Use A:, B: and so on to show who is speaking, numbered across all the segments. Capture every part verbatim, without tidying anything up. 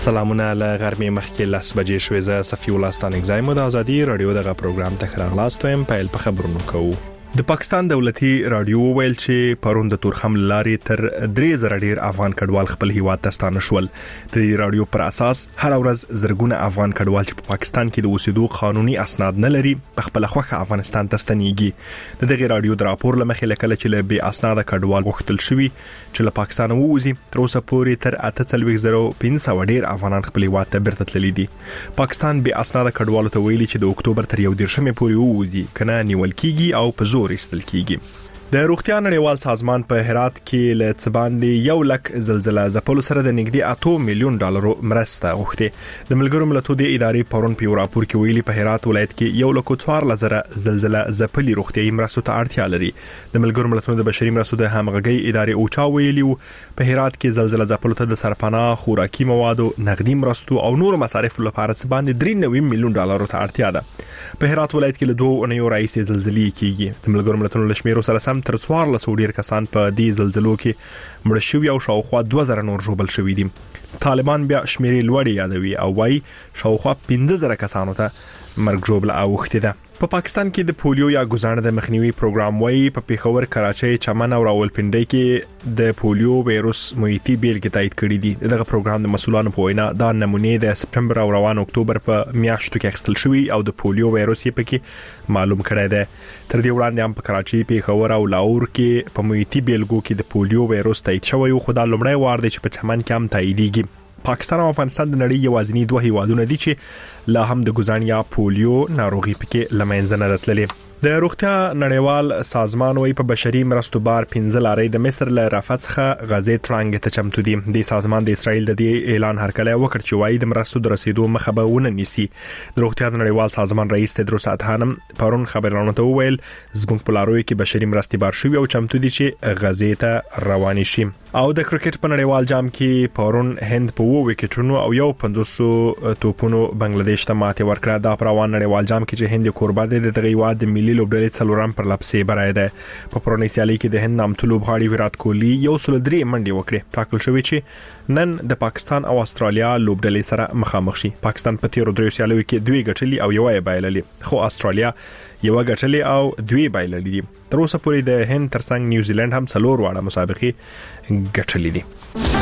A: سلامونه له غرمې مخکې لاس بجې شوې زه صفي الله ستانګزای مو د ازادي رادیو دغه پروګرام ته خراغلاست ويم پیل په خبرونو کوو. د پاکستان دولتي رادیو ویل چې پرون د تورخم لارې تر درې زره ډیر افغان کډوال خپل هیواد ته ستانه شول. د رادیو پر اساس هر ورځ زرګونه افغان کډوال چې په پاکستان کې د اوسېدو قانوني اسناد نه لري په خپل خوخه افغانستان ته ستنېږي. د دغه رادیو د راپور لمخې لکه چې له بې اسناد کډوال غوښتل شوی چې له پاکستان ووزي تر اوسه پورې تر اته څلوېښت زره پنځه سوه ډیر افغانان خپل هیواد ته بیرته تللي دي. پاکستان بې اسناد کډوالو ته ویلي چې د اکتوبر تر یو دیرشمې پورې ووزي کنه نیول کیږي او په زور ایستل کیږي. د روغتیا نړیوال سازمان په هرات کې له څباندې یو لک زلزلہ ځپلو سره د نږدې اته میلیون ډالرو مرسته غوښتي. د ملګرو ملتونو د ادارې پرون په راپور کې ویلي په هرات ولایت کې یو لک څوارلس زره زلزلہ ځپلي روغتيایي مرستو ته اړتیا لري. د ملګرو ملتونو د بشري مرستو د همغږي ادارې اوچا ویلي په هرات کې زلزلہ ځپلو ته د سرپناه خوراکي موادو نقدي مرستو او نور مصارف لپاره څباندې درې نوي میلیون ډالرو ته اړتیا ده. په هرات ولایت کې له دوه اونیو راځي زلزلې کیږي. د ملګرو ملتونو لشمیرو سره سم تر څوارلس ډیر کسان په دې زلزلو کې مړ شوي او شاوخوا دوه زره نور ژوبل شوي دي. طالبان بیا شمیرې لوړې یادوي او وايي شاوخوا پنځه زره کسانو ته مرګ ژوبله اوښتې ده. په پاکستان کې د پولیو یا ګزانه د مخنیوي پروګرام وایي په پیښور، کراچۍ، چمن او راولپنډۍ کې د پولیو وایروس محیطي بیلګې تایید کړې دي. دغه پروګرام د مسؤلانو په وینا دا نمونې د سپټمبر او روان اکتوبر په میاشتو کې اخیستل شوی او د پولیو وایروس یې پکې معلوم کړی دی. تر دې وړاندې هم په کراچۍ، پیښور او لاهور کې په محیطي بیلګو کې د پولیو وایروس تایید شوی او خدای لومړی وار دی چې په چمن کې هم تاییدېږي. پاکستان او افغانستان د نړۍ یوازینی دوه هیوادونه دي چې لا هم د ګزان یا پولیو ناروغي پکې لمنځه نه راتللې. د روغتیا نړیوال سازمان وايي په بشري مرستو بار پنځه لارې د مصر له رافت څخه غزې ترانګ ته چمتو دي. د سازمان د اسرائیل د دې اعلان هرکلی وکړ چې وايي د مرستو د رسیدو مخه به ونه نیسي. د روغتیا نړیوال سازمان رئیس تدروس ادحانم پرون خبرونو ته وویل زموږ په لاروي کې بشري مرستې بار شوي او چمتو دي چې غزې ته روان شي. او د کرکټ په نړیوال جام کې پرون هند په وو وکټونو او یو پنځوس توپونو بنگلاديش ته ماته ورکړه. دا په روان نړیوال جام کې چې هند کوربه ده د غیواد د ملي لوبډلې څلورم پر لپسې برای ده. په پرونی سیالي کې د هند نامتو لوبغاړي ویرات کوهلی یو سل درې منډي وکړي. ټاکل شوی چې نن د پاکستان او استرالیا لوبډلې سره مخامخ شي. پاکستان په تیرو درې سیالیو کې دوی ګټلي او یو یې بایللې، خو استرالیا یو ګټلې او دوی بایللې دي. تر اوسه پورې د هند ترڅنګ نیوزیلند هم څلور واړه مسابقې ګټلې دي.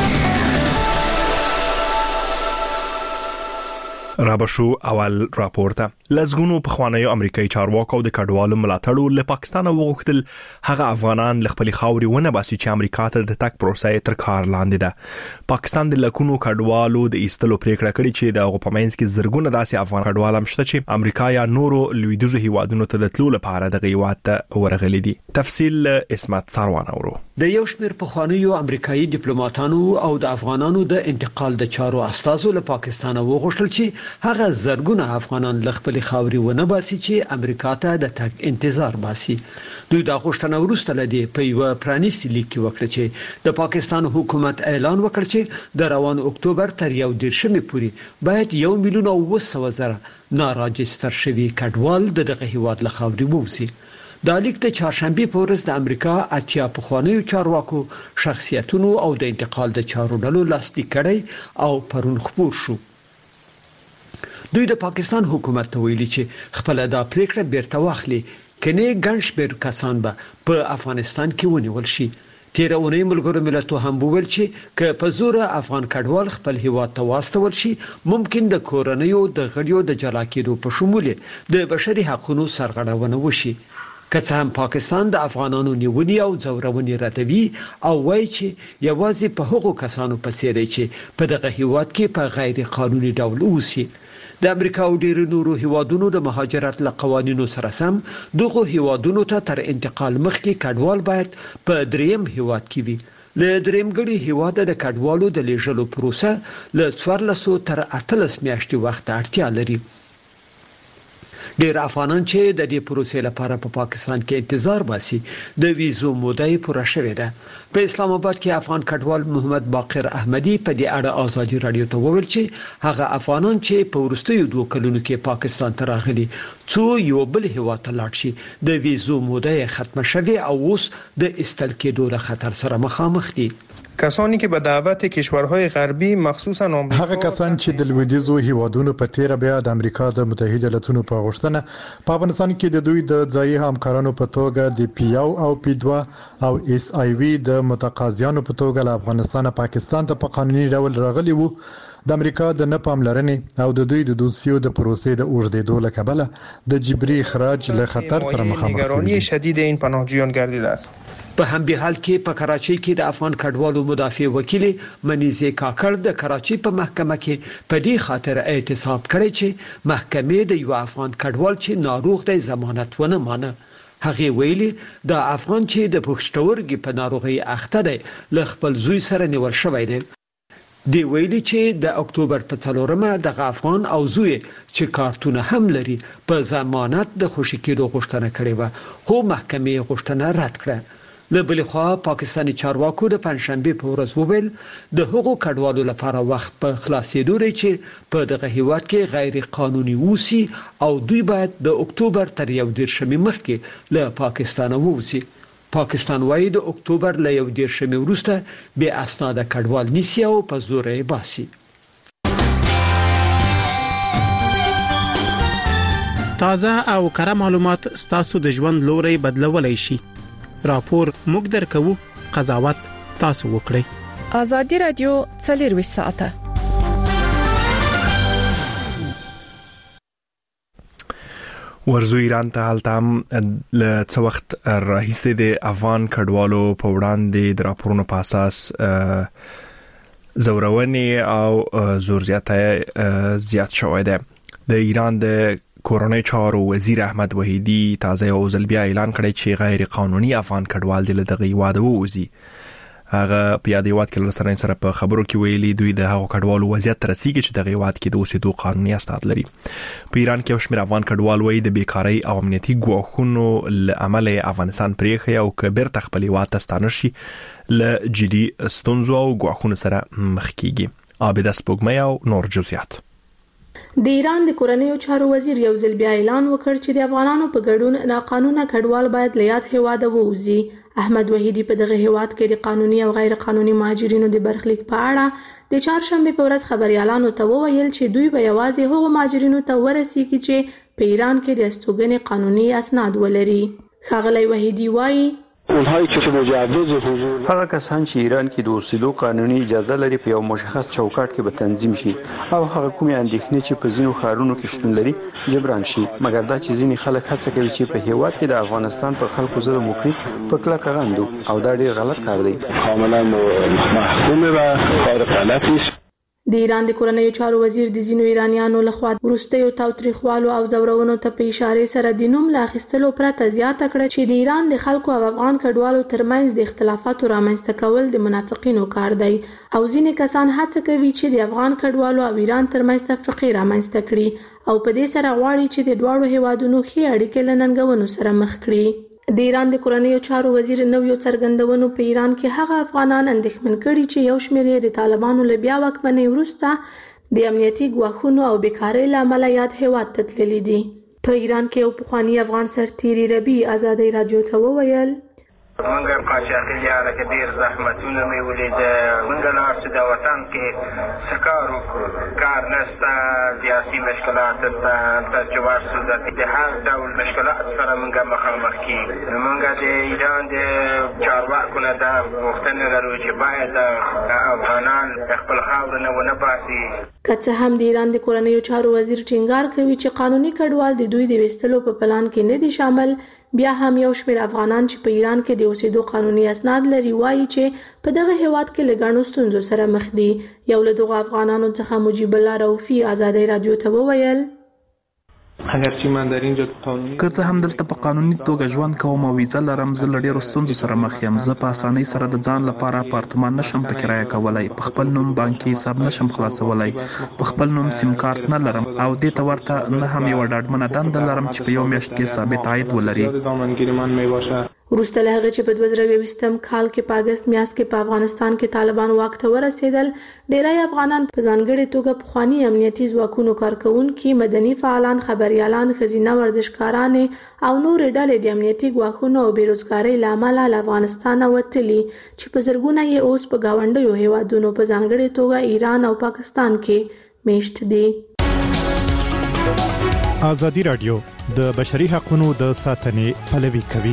A: رابشو اول راپورته لزګونو په خوانیو امریکایي چارواکو د کډوالو ملاتړو له پاکستان وغوښتل هغه افغانان ل خپل خاوري ونه باسي چې امریکا ته د تک پروسې تر کار لاندې ده. پاکستان د لکونو کډوالو د ایستلو پریکړه کړې چې د غوپمنس کې زرګونه داسې افغان کډوال هم شته چې امریکا یا نورو لویدیځو هیوادونو ته د تلو لپاره د غیوات ته ورغلي دي. تفصیل اسمت سروان اورو.
B: د یو شمېر په خوانیو امریکایي ډیپلوماټانو او د افغانانو د انتقال د چارو استازو له پاکستان وغوښتل چې هغه زرګونه افغانان ل خپل خاوري ونه باسي چې امریکا ته د تک انتظار باسي. دوی دا غوښتنه ورسته لدی په یو پرانیستي لیک کې وکړه چې د پاکستان حکومت اعلان وکړ چې د روان اکتوبر تر یو دیرشمې پورې باید یو میلیون او اوه سوه زره ناراجستر شوي کډوال د دغه هیواد له خاوري ووځي. دا لیک د چهارشنبه په ورځ د امریکا اتیا په خوانیو چارواکو شخصیتونو او د انتقال د چارو ډلو لاسلیک کړي او پرون خبر شو. دوی د پاکستان حکومت ته ویلي چې خپل دا پریکړه بیرته واخلي کني ګڼ شمېر کسان به په افغانستان کې ونیول شي. تیر اونۍ ملګرو ملتونو هم وویل چې که په زور افغان کډوال خپل هیواد ته واستول شي ممکن د کورنیو د غړیو د جلا کېدو په شمول د بشري حقوقو سرغړونه وشي. که څه هم پاکستان د افغانانو نیونی او ځورونې ردوي او وایي چې یوازې په هغو کسانو پسې دی چې په دغه هیواد کې په غیر قانوني ډول اوسي. د امریکا او ډیرو نورو هیوادونو د مهاجرت له قوانینو سره سم دغه هیوادونو ته تر انتقال مخکې کډوال باید په دریم هیواد کې وي. له درېمګړي هیواد د کډوالو د لیږلو پروسه له څوارلس تر اتلس میاشتې وخت اړتیا لري. ډیر افغانان چې د دې پروسې لپاره په پا پاکستان کې انتظار باسي د ویزو موده پوره شوې ده. په اسلام آباد کې افغان کډوال محمد باقر احمدي په دې اړه ازادي رادیو ته وویل چې هغه افغانان چې په وروستیو دوه کلونو کې پاکستان ته راغلي څو یو بل هیواد ته لاړ شي د ویزو موده ختمه شوه او اوس د استل کېدو له خطر سره مخامخ دي.
C: کسانی که به دعوت کشورهای غربی مخصوصا آمریکا
D: هغه کسان چې د لویدیځو هیوادونو په تیر بیا د امریکا د متحده ایالاتونو په غوښتنه په افغانستان کې د دوی د ځایي همکارانو په توګه د پی یو او پی دوه او اس آی وی د متقاضیانو په توګه له افغانستان پاکستان ته په قانوني ډول راغلي وو د امریکا د نه پاملرنې او د دوی د دوسیو د پروسې د اوږدېدو له کبله د جبري اخراج له خطر سره مخامخ
C: نگرانی شدید این پناهجویان گردیده است.
B: په همدې حال کې په کراچۍ کې د افغان کډوالو مدافع وکیل منیزه کاکړ د کراچۍ په محکمه کې په دې خاطر اعتصاب کړی چې محکمې د یو افغان کډوال چې ناروغ دی ضمانت ونه مانه. هغه ویلي د افغان چې د پښتورګي په ناروغي اخته دی له خپل زوی سره نیول شوی دی. دی ویلي چې د اکتوبر په څلورمه د افغان او زوی چې کارتونه هم لري په ضمانت د خوشی کېدو غوښتنه کړې و خو محکمې غوښتنه رد کړه. له بل خوا پاکستاني چارواکو د پنځشنبه په ورځ وویل د هغو کډوالو لپاره وخت په خلاصېدو لري چې په دغه هیواد کې غیر قانوني ووسی او دوی باید د اکتوبر تر یو دیرشمې مخکې له پاکستان ووسی. پاکستان وايي د اکتوبر له یو دیرشمې وروسته به اسناد کډوال نیسي او په زور یې باسي.
E: تازه او کره معلومات ستاسو د ژوند لوري بدلولای شي. راپور موږ درکو، قضاوت تاسو وکړئ.
F: ازادي رادیو څلور ساعته
A: ورزو ایران ته حالتام ل څو وخت راهیسې د افغان کډوالو په وړاندې د راپورونو په اساس زورونې او زور زیاته زیات شوی دی. د ایران د کورونی چارو وزیر احمد وحیدی تازه او ځل بیا اعلان کړی چې غیر قانوني افغان کډوال د دغه هیواد ووزي. هغه په یاد هیواد کې لسرین سره په خبرو کې ویلي دوی د هغو کډوالو وضعیت ترسيږي چې دغه هیواد کې د اوسېدو قانوني اسناد لري. په ایران کې شمیر افغان کډوال وایي د بیکاری او امنیتي ګواښونو لامل افغانستان پریخي او کبیر تخپل هیواد ته ستانه شي ل جدي ستونزو او ګواښونو سره مخ کیږي. عابد سپوږمۍ او نور جزئیات.
G: د ایران د کورنیو چارو وزیر یو ځل بیا اعلان وکړ چې د افغانانو په ګډون ناقانونه کډوال باید له یاد هیواد ووځي. احمد وحیدی په دغه هیواد کې د قانوني او غیر قانوني مهاجرینو د برخلیک په اړه د چهارشنبه په ورځ خبريالانو ته وویل چې دوی به یوازې هغو مهاجرینو ته ورسیږي چې په ایران کې د استوګنې قانوني اسناد ولري. ښاغلی وحیدی وایي
H: اونهایی که مجوز حضور هغه کسان چې ایران کې د اوسېدو قانوني اجازه لري په یو مشخص چوکاټ کې به تنظیم شي او هغه کومې اندېښنې چې په ځینو ښارونو کې شتون لري جبران شي. مګر دا چې ځینې خلک هڅه کوي چې په هیواد کې د افغانستان پر خلکو ظلم وکړي په کلکه غندو او دا ډېر غلط کار دی.
I: کاملا محکومه و کار غلطی است.
G: د ایران د کورنیو چارو وزیر د ځینو ایرانیانو لخوا وروستیو تاوتریخوالو او زورونو ته په اشاره سره د نوم لا اخیستلو پرته زیاته کړه چې د ایران د خلکو او افغان کډوالو ترمنځ د اختلافاتو رامنځته کول د منافقینو کار دی او ځینې کسان هڅه کوي چې د افغان کډوالو او ایران ترمنځ تفرقه رامنځته کړي او په دې سره غواړي چې د دواړو هیوادونو ښې اړیکې له ننګونو سره مخ کړي. د ایران د کورنیو چارو وزیر نو یو څرګندونو په ایران کې هغه افغانان اندېښمن کړي چې یو شمېر یې د طالبانو له بیا واکمنۍ وروسته د امنیتي ګواښونو او بیکارۍ له امله یاد هیواد ته تللي دي. په ایران کې یو پخوانی افغان سرتیری ربی ازادي رادیو ته وویل
J: منګر قاچاقي یاره کې ډیر زحمتونه مې ولید. منګر لار چې د وطن کې سکار وکړو کار نشته سیاسي مشکلات ته تجوار سوزه د هر ډول مشکلات سره منګر مخامخ کیږي. منګر د ایران د چارواکو نه دا غوښتنه لرو چې باید افغانان خپل خاور نه ونه باسي.
G: که څه هم د ایران د کورنیو چارو وزیر ټینګار کوي چې قانوني کډوال د دوی د وستلو په پلان کې نه دي شامل، بیا هم یو شمېر افغانان چې په ایران کې د اوسېدو قانوني اسناد لري وایي چې په دغه هیواد کې له ګڼو ستونزو سره مخ دي. یو له دغو افغانانو څخه مجیب الله رؤفي ازادي رادیو ته وویل
C: اگر چې من در اینجا قانوني
K: که څه هم دلته په قانوني توګه ژوند کوم او ویزه لرم، زه له ډېرو ستونزو سره مخ یم. زه په اسانۍ سره د ځان لپاره اپارتمان نشم په کرایه کولی، په خپل نوم بانکي حساب نشم خلاصولی، په خپل نوم سیم کارت نه لرم او دې ته ورته نه هم یوه ډاډمنه دنده لرم چې په یو میاشت کې ثابت عاید ولري.
G: وروسته له هغه چې په دوه زره یوولسم کال کې په اگست میاشت کې په افغانستان کې طالبان واک ته ورسېدل، ډیری افغانان په ځانګړي توګه پخوانی امنیتي ځواکونو کارکونکي، مدني فعالان، خبريالان، ښځینه ورزشکاران او نور ډلې د امنیتي ګواښونو او بیروزګارۍ لامل له افغانستان وتلي چې په زرګونه یې اوس په گاونډیو هیوادونو په ځانګړي توګه ایران او پاکستان کې میشت دي.
L: ازادي رادیو د بشري حقوقو د ساتنې پلوي کوي.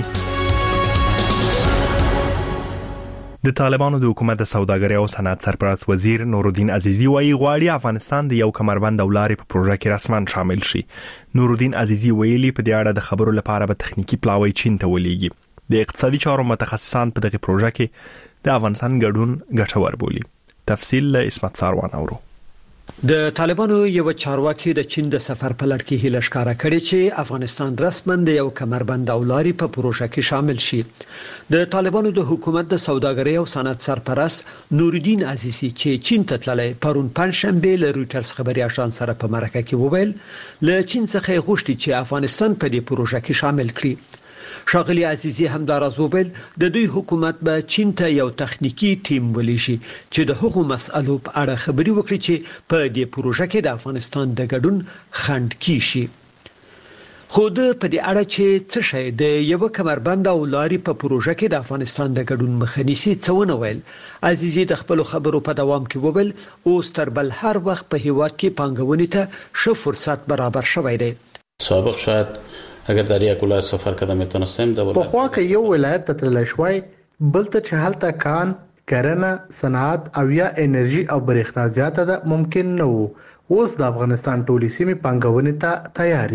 A: د طالبانو د حکومت د سوداګرۍ او صنعت سرپرست وزیر نورالدین عزیزی وايي غواړي افغانستان د یو کمربند او لارې په پروژه کې رسماً شامل شي. نورالدین عزیزی ویلي په دې اړه د خبرو لپاره به تخنیکی پلاوی چین ته ولېږي. د اقتصادي چارو متخصصان په دغه پروژه کې د افغانستان ګډون ګټور بولي. تفصیل له اسمت ساروان اورو.
B: د طالبانو یو چارواکي د چین د سفر په لړ کې هیله ښکارا کړې چې افغانستان رسماً د یو کمربند او لارې په پروژه کې شامل شي. د طالبانو د حکومت د سوداګرۍ او صنعت سرپرست نورالدین عزیزی چې چین ته تللی پرون پنځشنبه له رويټرز خبري اژانس سره په مرکه کې وویل له چین څخه غوښتي چې افغانستان په دې پروژه کې شامل کړي. شاغلی عزیزی همداراز وویل د دوی حکومت به چین ته یو تخنیکی ټیم ولېږي چې د هغو مسألو په اړه خبري وکړي چې په دې پروژه کې د افغانستان د ګډون خنډ کیشي. خو د په دې اړه چې څه شي د یو کمربند او لارې په پروژه کې د افغانستان د ګډون مخنیسي څونه ویل. عزیزی د خپل خبرو په دوام کې وویل اوس تر بل هر وخت په هیواد کې پانګونې ته ښه فرصت برابر شوی دی.
M: سابق شاید اگر در یک ولایت سفر کردم میتونستم در
C: په خوا کې یو ولایت ته تللی شوی، بل ته چې هلته کان، کرنه، صنعت او یا انرژي او برېښنا زیاته ده ممکن نه وو. اوس د افغانستان ټولې سیمې پانګونې ته تیار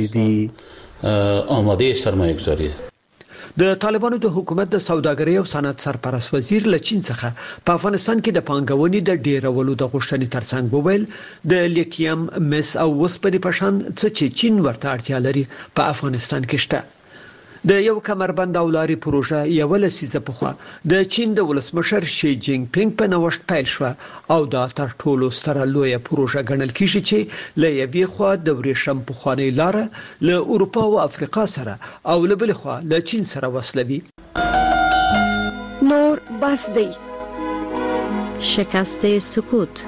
C: دي.
M: آماده سرمایه گذاری.
B: د طالبانو د حکومت د سوداګرۍ او صنعت سرپرست وزیر له چین څخه په افغانستان کې د پانګونې د ډیرولو د غوښتنې ترڅنګ وویل د لیتیم، مس او وسپنې په شان څه چې چین ورته اړتیا لري په افغانستان کې شته. د یو کمربند او لارې پروژه یو لسیزه پخوا د چین د ولسمشر شي جینګ پینګ په نوښت پیل شو او دا تر ټولو ستره لویه پروژه ګڼل کیږي چې له یوې خوا د ورېښم پخوانی لاره له اروپا او افریقا سره او له بل خوا له چین سره وصلوي.
F: نور بس دی
N: شکست سکوت.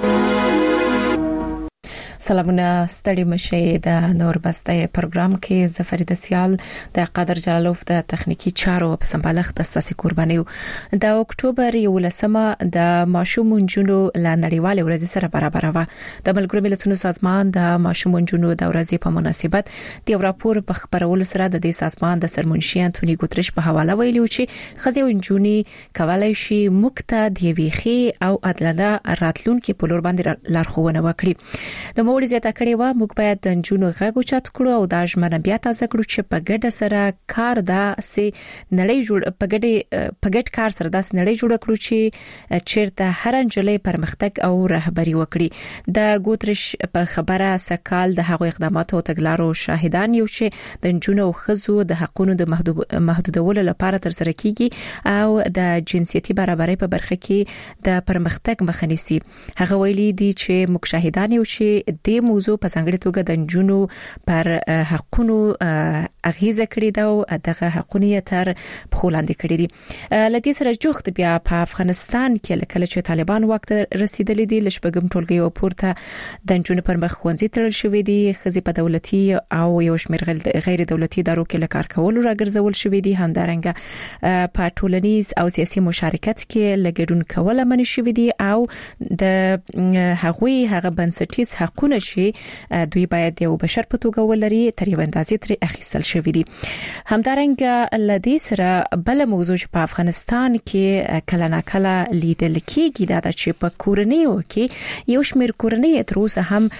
O: سلامونه ستړي مشه د نور بسته پروګرام کې زفرید سیال د قادر جلالوف د تخنیکی چارو په سمبالښت اساسي قرباني د اکتوبر یولسمه د ماشوم جنونو ل نړیوال ورځ سره برابر و. د ملګرو ملتونو سازمان د ماشوم جنونو د ورځې په مناسبت د یو راپور په خبرولو سره د دې سازمان د سرمنشي انټونی ګوتریش په حواله ویلي چې خزي او جنونی کولای شي مکته د ویخي او عدالت راتلونکو په لور باندې لارښوونه وکړي. د موږ زیاته کړې و موږ باید د جنونو غږ اوچت کړو او د ژمنه بیا تازه کړو چې په ګډه سره کار دا سي نړۍ جوړ په ګډه په ګډ کار سره داس نړۍ جوړ کړو چې چیرته هر انجلې پرمختګ او رهبری وکړي. د ګوتریش په خبره سکال د هغو اقداماتو تګلارو شاهدان یو چې د جنونو خزو د حقوقو د محدودولو لپاره تر سره کیږي او د جنسيتي برابرۍ په برخه کې د پرمختګ مخه نیسي. هغه ویلي دي چې موږ شاهدان یو چې د موضوع په څنګه توګه د جنونو پر حقونو اغیزه کړې ده او دغه حقونه تر بخولاندې کړې دي. لدې سره جوخت بیا په افغانستان کې کله چې طالبان وخت رسیدلې دي لشبګم ټولګي او پورته د جنونو پر مخ خوندې تړل شوې دي. خزي په دولتي او یو شمېر غیر دولتي ادارو کې لکار کول راګرځول شوې دي. همدارنګه په ټولنیز او سیاسي مشارکت کې لګډون کول منې شوې دي او د هغوی هغه بنسټیز حقونه شي دوی باید یو بشر په توګه ولري تر یو اندازې تر اخیستل شوی دي. همدارنګه لدې سره بل موضوع په افغانستان کې کله نه کله لیدل کېږي دا چې په کورنیو کې یو شمېر کورنۍ تر اوسه هم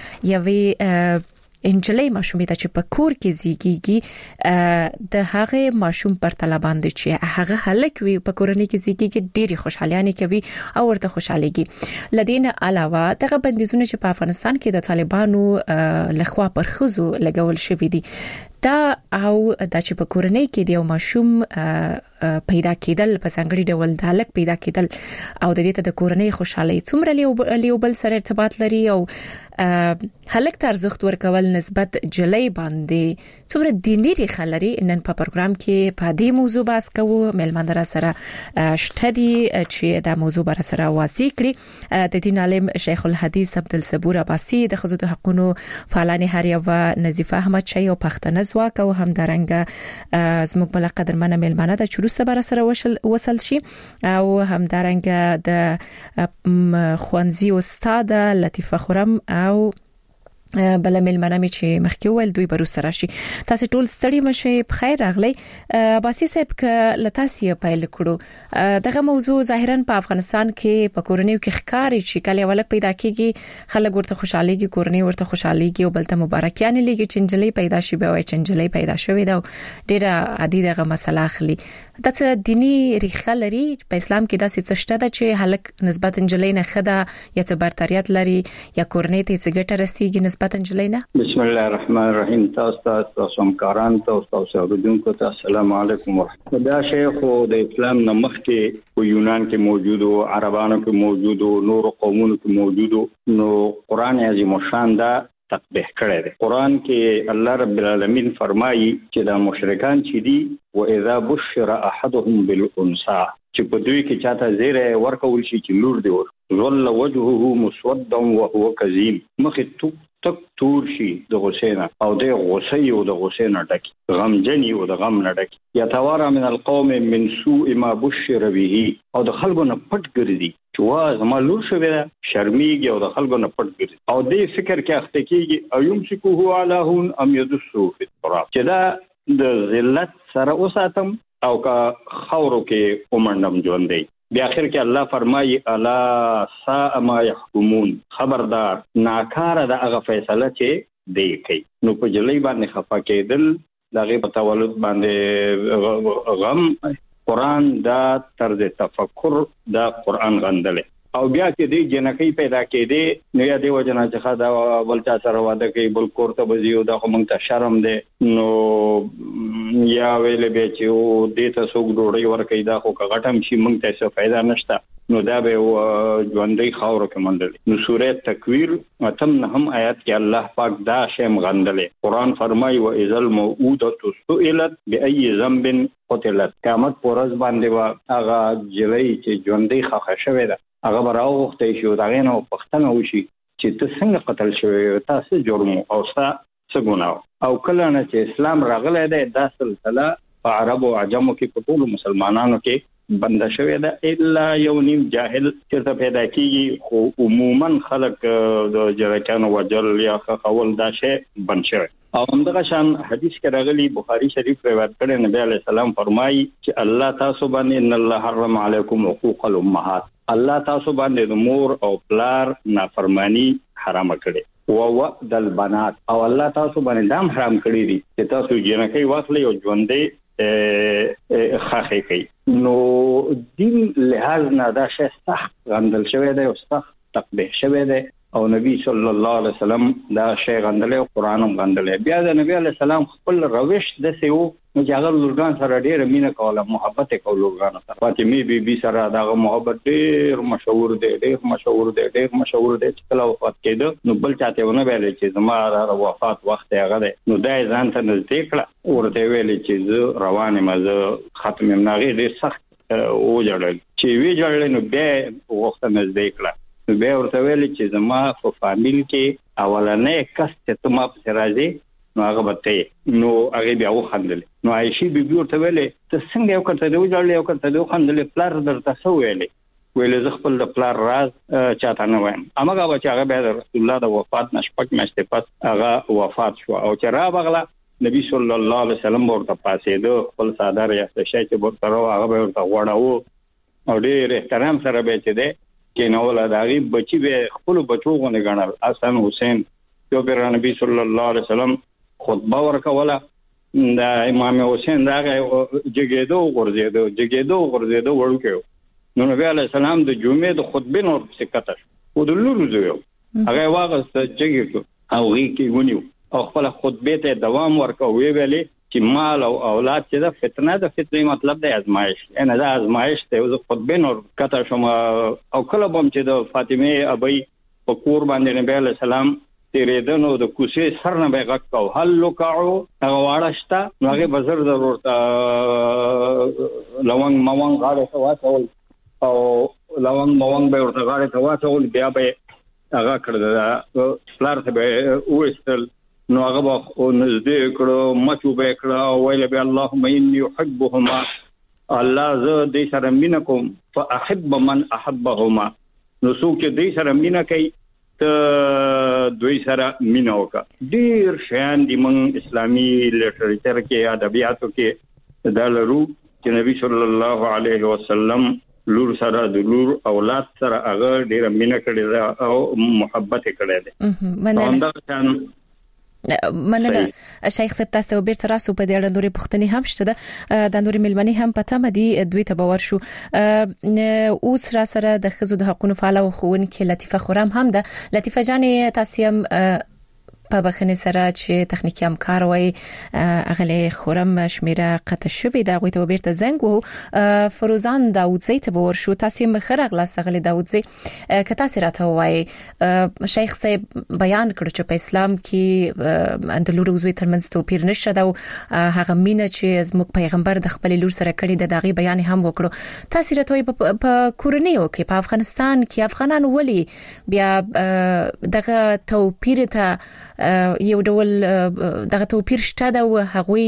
O: یوې انجلې ماشومې ته چې په کور کې زیږیږي د هغه ماشوم پر طلبان دي چې هغه هلک وي په کورنۍ کې زیږیږي ډېری خوشحاليانه کوي او ورته خوشاليږي. لدین علاوه دغه بندیزونه چې په افغانستان کې د طالبانو لخوا پر خزو لګول شوې دي دا او د چې په کورنۍ کې د یو ماشوم پیدا کېدل په څنګهړي ډول د هلک پیدا کېدل او د دې ته د کورنۍ خوشحالي څومره لیوبل سره ارتباط لري او هلک ته ارزښت ورکول نسبت جلۍ باندې څومره دیني ریښه لري. نن په پروګرام کې په دې موضوع بحث کوو. مېلمانه را سره شته دي چې دا موضوع بر سره واضح کړي. د دین عالم شیخ الحدیث عبدالصبور عباسی، د ښځو د حقوقو فعالان هریوه نظیفه احمد شای او پښتنه ځواک او همدارنګه زموږ بل قدرمنه مېلمانه د چروسه بر سره وصل شي او همدارنګه د خوانزي استاد لطیفه خرم او بل ملمنه می چې مخکې ول دوی برو سره شي. تاسو ټول ستړي مشه په خیر راغلی. باسي صاحب ک لتاسي پیل کړو دغه موضوع ظاهرا په افغانستان کې په کورنیو کې ښکاری چې کله ولک پیدا کیږي خلک ورته خوشحاليږي، کورنۍ ورته خوشحاليږي او بلته مبارکیان لګي چې انجلۍ پیدا شي به وای چې انجلۍ پیدا شوې ده. ډیره عادي دغه مسله اخلي. دا څه دینی ریښه لري په اسلام کې؟ دا څه شته ده چې هلک نسبت انجلۍ نه خدا یا څه برتریات لري یا کورنۍ ته څه ګټه رسیږي نسبت انجلۍ نه؟
N: بسم الله الرحمن الرحیم. تاسو تاسو همکاران تاسو اوریدونکو ته السلام علیکم ورحمت الله. دا شیخ د اسلام نه مخکې په یونان کې موجود او عربانو کې موجود او نور قومونو کې موجود نو قران عظیم شان دا تقبیح کړی دی. قران کې الله رب العالمین فرمایي چې دا مشرکان چې دي و اذا بشر احدهم بالانثى چې په دوی کې چاته زیره ورکول شي چې لور دی ور ظل وجهه مسودا وهو كظيم، مخ تو تک تور شي د غسینا او د غسی او د غسینا ډکی غمجنی او د غم نه ډکی یا توارا من القوم من سوء ما بشر به او د خلکو نه پټ ګرځي چې وا زما لور شو بیا شرمېږي او د خلکو نه پټ ګرځي او د فکر کې اخته کېږي او يمسكه على هون ام يدسو في التراب چې دا د ذلت سره اوساتم او کا خورو کې اومندم ژوندې. بیا اخر کې الله فرمایي الا ساء ما يحكمون، خبردار ناکاره د هغه فیصله چې دی کوي. نو په جلۍ باندې خفه کېدل دغه په تولد باندې غم قران دا طرز تفکر دا قران غندل او بیا چې دی جنکی پیدا کېده نو یا دی وجنا چې خدا ولچا سره واده کوي بل کوړه بزیو دا خو مونږ ته شرم دی نو یا ویلې به چې او دې ته څوک ډوړی ورکې دا خو غټم شي مونږ ته څه فائدہ نشته نو دا به ژوندۍ خاور کې مندل. نو سوره تکویر اتم نهم آیات کې الله پاک دا شیم غندلې. قران فرمایي و اذل موعوده سئلت بأي ذنب قتلت، قیامت پرز باندې وا هغه جلۍ چې ژوندۍ خخه شوی ده هغه براوخته شو دا غنو پښتنه وشي چې ته څنګه قتل شوی تاسو جرم او څه ګناه او کله نه چې اسلام راغلی دی دا سلسله په عرب او عجمو کې په ټول مسلمانانو کې بند شوی ده الا یو نیم جاهل چې پیدا کیږي خو عموما خلق د جرکانو وجل یا خول دا شی بند شوی. او همدغه شان حدیث کې راغلی بخاری شریف روایت کړي نبی علیہ السلام فرمایي چې الله تاسو باندې ان الله حرم علیکم حقوق الامهات، الله تاسو باندې د مور او پلار نافرمانی حرام کړي او وعد البنات او الله تاسو باندې دام حرام کړی دي چې تاسو جنکی واخلي او ژوندې خاخې کوي. نو دین لحاظ نه دا شی سخت غندل شوی دی او سخت تقبیح شوی دی او نبی صلی الله علیه وسلم دا شی غندل او قران هم غندل. بیا د نبی علیه السلام خپل روش د سیو نو چې هغه لورګان سره ډېر مینه کوله محبت کول لورګان سره فاطمه بی بی سره دا محبت ډېر مشهور دی ډېر مشهور دی ډېر مشهور دی چې کله وفات کېده نو بل چاته ونه ویل چې زما را وفات وخت هغه دی نو دا ځان ته نزدې کړه ورته ویل چې زه روانه مزه ختم نغې ډېر سخت او جوړل چې وی جوړل نو به وخت نزدې کړه نو به ورته ویل چې زما په فامیل کې اولنې کس چې ته ما په راځي نو هغه بته نو هغه بیا وخندل. نو عائشہ بیبي ورته ویلې ته څنګه یو کړته دی وځړلې یو کړته دی وخندل پلار درته سو ویلې ویلې زه خپل د پلار راز چاته نه وایم. اماګه بچا هغه بیا رسول الله د وفات نشپک مشته پس هغه وفات شو او چې را بغله نبی صلی الله علیه وسلم ورته پاسې دو خپل صادر یا څه شي چې ورته هغه ورته وړاو او ډېر احترام سره به چې ده کې نو ولاداري بچي به خپل بچو غونه غنل حسن حسین یو پر نبی صلی الله علیه وسلم خطبه ورکوله د امام حسین دا جګېدو ورزيدو جګېدو ورزيدو ورکو نو نبی علیہ السلام د جمعې د خطبې نور سکته او د لورو زویو هغه واغست جګېدو او ری کې ونیو او خپل خطبه ته دوام ورکو وی ویلې چې مال او اولاد چې د فتنه د فتنې مطلب د ازمایش ان د ازمایش ته او خود بنور کته شم او کله بم چې د فاطمه ابي په کور باندې نبی عليه السلام تیرېدنو د کوڅې سر نه به غک او هل لوکاو هغه واړشتا هغه بزر ضرورت لونګ موان غاړه سواتول او لونګ موان به ورته غاړه سواتول بیا به هغه کړل فلار ته به وستل نو هغه به نزدې کړو مچو به کړو ویل به اللهم اني احبهما الله ز دې سره مینا کوم فاحب من احبهما نو څوک دې سره مینا کوي ته دوی سره مینا وکا ډیر شان د من اسلامي لټریچر کې ادبیاتو کې د لرو چې نبی صلی الله علیه وسلم لور سره د لور اولاد سره هغه ډیر مینا کړی او محبت کړی دی
O: مننه مننه شیخ صاحب تاسو به بیرته راسو په دې اړه نورې پوښتنې هم شته د نورې ملمنې هم پته مدي دوی ته باور شو اوس را سره د خزو د حقوقو فعال او خوونکې لطیفه خورم هم ده لطیفه جان تاسو هم په بخنه سره چې تخنیکی همکار وای اغله خورم شمیره قطع شوی دا غوي ته بیرته زنګ وو فروزان داوودزی ته باور شو تاسو مخره غلاس غله داوودزی کته سره وای شیخ صاحب بیان کړ چې په اسلام کې د لور وزوی ترمنځ توپیر نشته دا هغه مینه چې زموږ پیغمبر د خپل لور سره کړی د دغه بیان هم وکړو تاسو راته په کورنیو کې په افغانستان کې افغانان ولي بیا دغه توپیر ته یو ډول دغه توپیر شته دا هغوی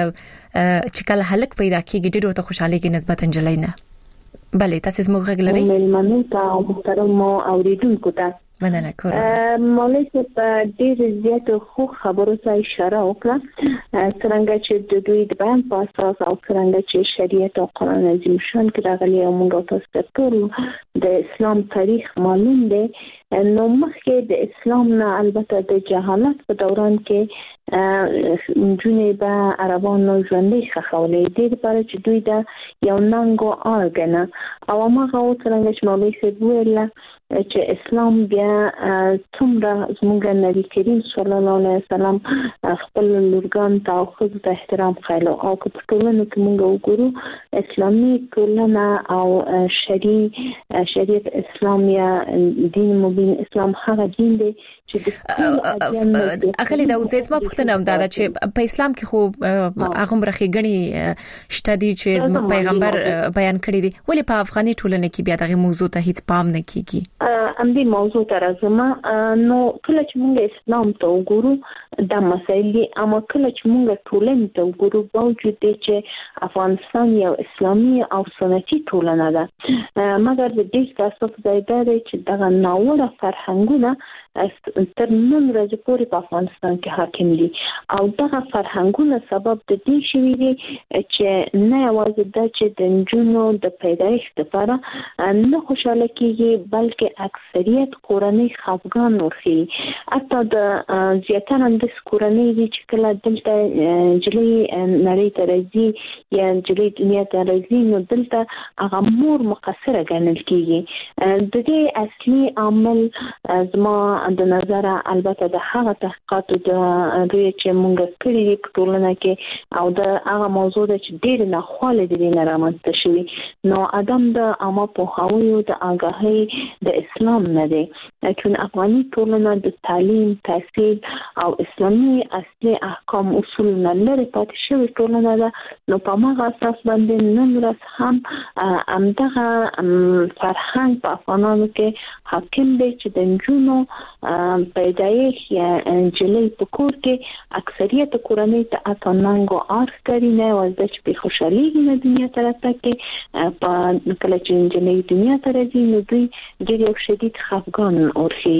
O: چې کله هلک پیدا کیږي ډیرو ته خوشاله کې نسبتا جلینا بله تاسو زموږ غږ لري
P: ملمنو ته محترم اوریدونکو ته
O: مننه کوم
P: مولوی صاحب ډیر زیات خو خبرو ته اشاره وکړه څنګه چې د دوی د بیان په اساس او څنګه چې شریعت او قرآن عظیم شان کې راغلي او موږ تاسو ټول د اسلام تاریخ معلوم دی نو مخکې د اسلام نه البته د جهالت په دوران کې جونې به عربانو ژوندې خخولې دي لپاره چې دوی دا یو ننګو آرګنه او هغه څنګه چې مولوی صاحب ویل چې اسلام بیا څومره زموږ نبی کریم صلی الله علیه وسلم خپل لورګان ته خو د احترام خایلو او په ټولنه کې موږ وګورو اسلامي ټولنه او شریع شریعت اسلامیا دین مبین اسلام هغه دین دی
O: چې اخلي دا وځي ما پوښتنه هم دا چې په اسلام کې خو هغه مرخي غني شته دي چې زموږ پیغمبر بیان کړی دي ولې په افغاني ټولنه کې بیا دغه موضوع ته هیڅ پام نه کیږي
P: ام دې موضوع تر ازما نو کله چې موږ اسلام ته وګورو د مسایلې اما کله چې موږ ټولنه ته وګورو باوجود دي چې افغانستان یو اسلامي او سنتي ټولنه ده مګر د دې تاسو ځای دی چې دغه ناوړه فرهنګونه تر نن ورځې پورې په افغانستان کې حاکم دي او دغه فرهنګونه سبب د دې شوی دی چې نه یوازې د چې د نجونو د پیدایښت لپاره نه خوشاله کیږي بلکې اکثریت کورنۍ خفګان ورخي حتی د زیاتره د کورنۍ دي چې کله دلته جلي نړۍ ته راځي یا جلي دنیا ته راځي نو دلته هغه مور مقصره ګڼل کیږي د دې اصلي عامل زما د نظر البته د هغه تحقیقاتو د دوی چې مونږ کړی دي په ټولنه کې او د هغه موضوع د چې ډېر نه خاله دي نه رامنځته شوی نو ادم د عامه پوهاوی او د آگاهی د اسلام نه دی چې افغاني ټولنه د تعلیم تحصیل او اسلامي اصلي احکام اصول نه لري پاتې شوی ټولنه ده نو په هغه اساس باندې نن ورځ هم همدغه فرهنګ په افغانانو کې حاکم دی چې د نجونو پیدایښت یا جلې په کور کې اکثریت کورنۍ ته اتننګو ارخ کوي نه وځي چې په خوشحالي کې دنیا ته راځي په کله چې جلې دنیا ته راځي نو دوی ډېر شدید خفګان اوري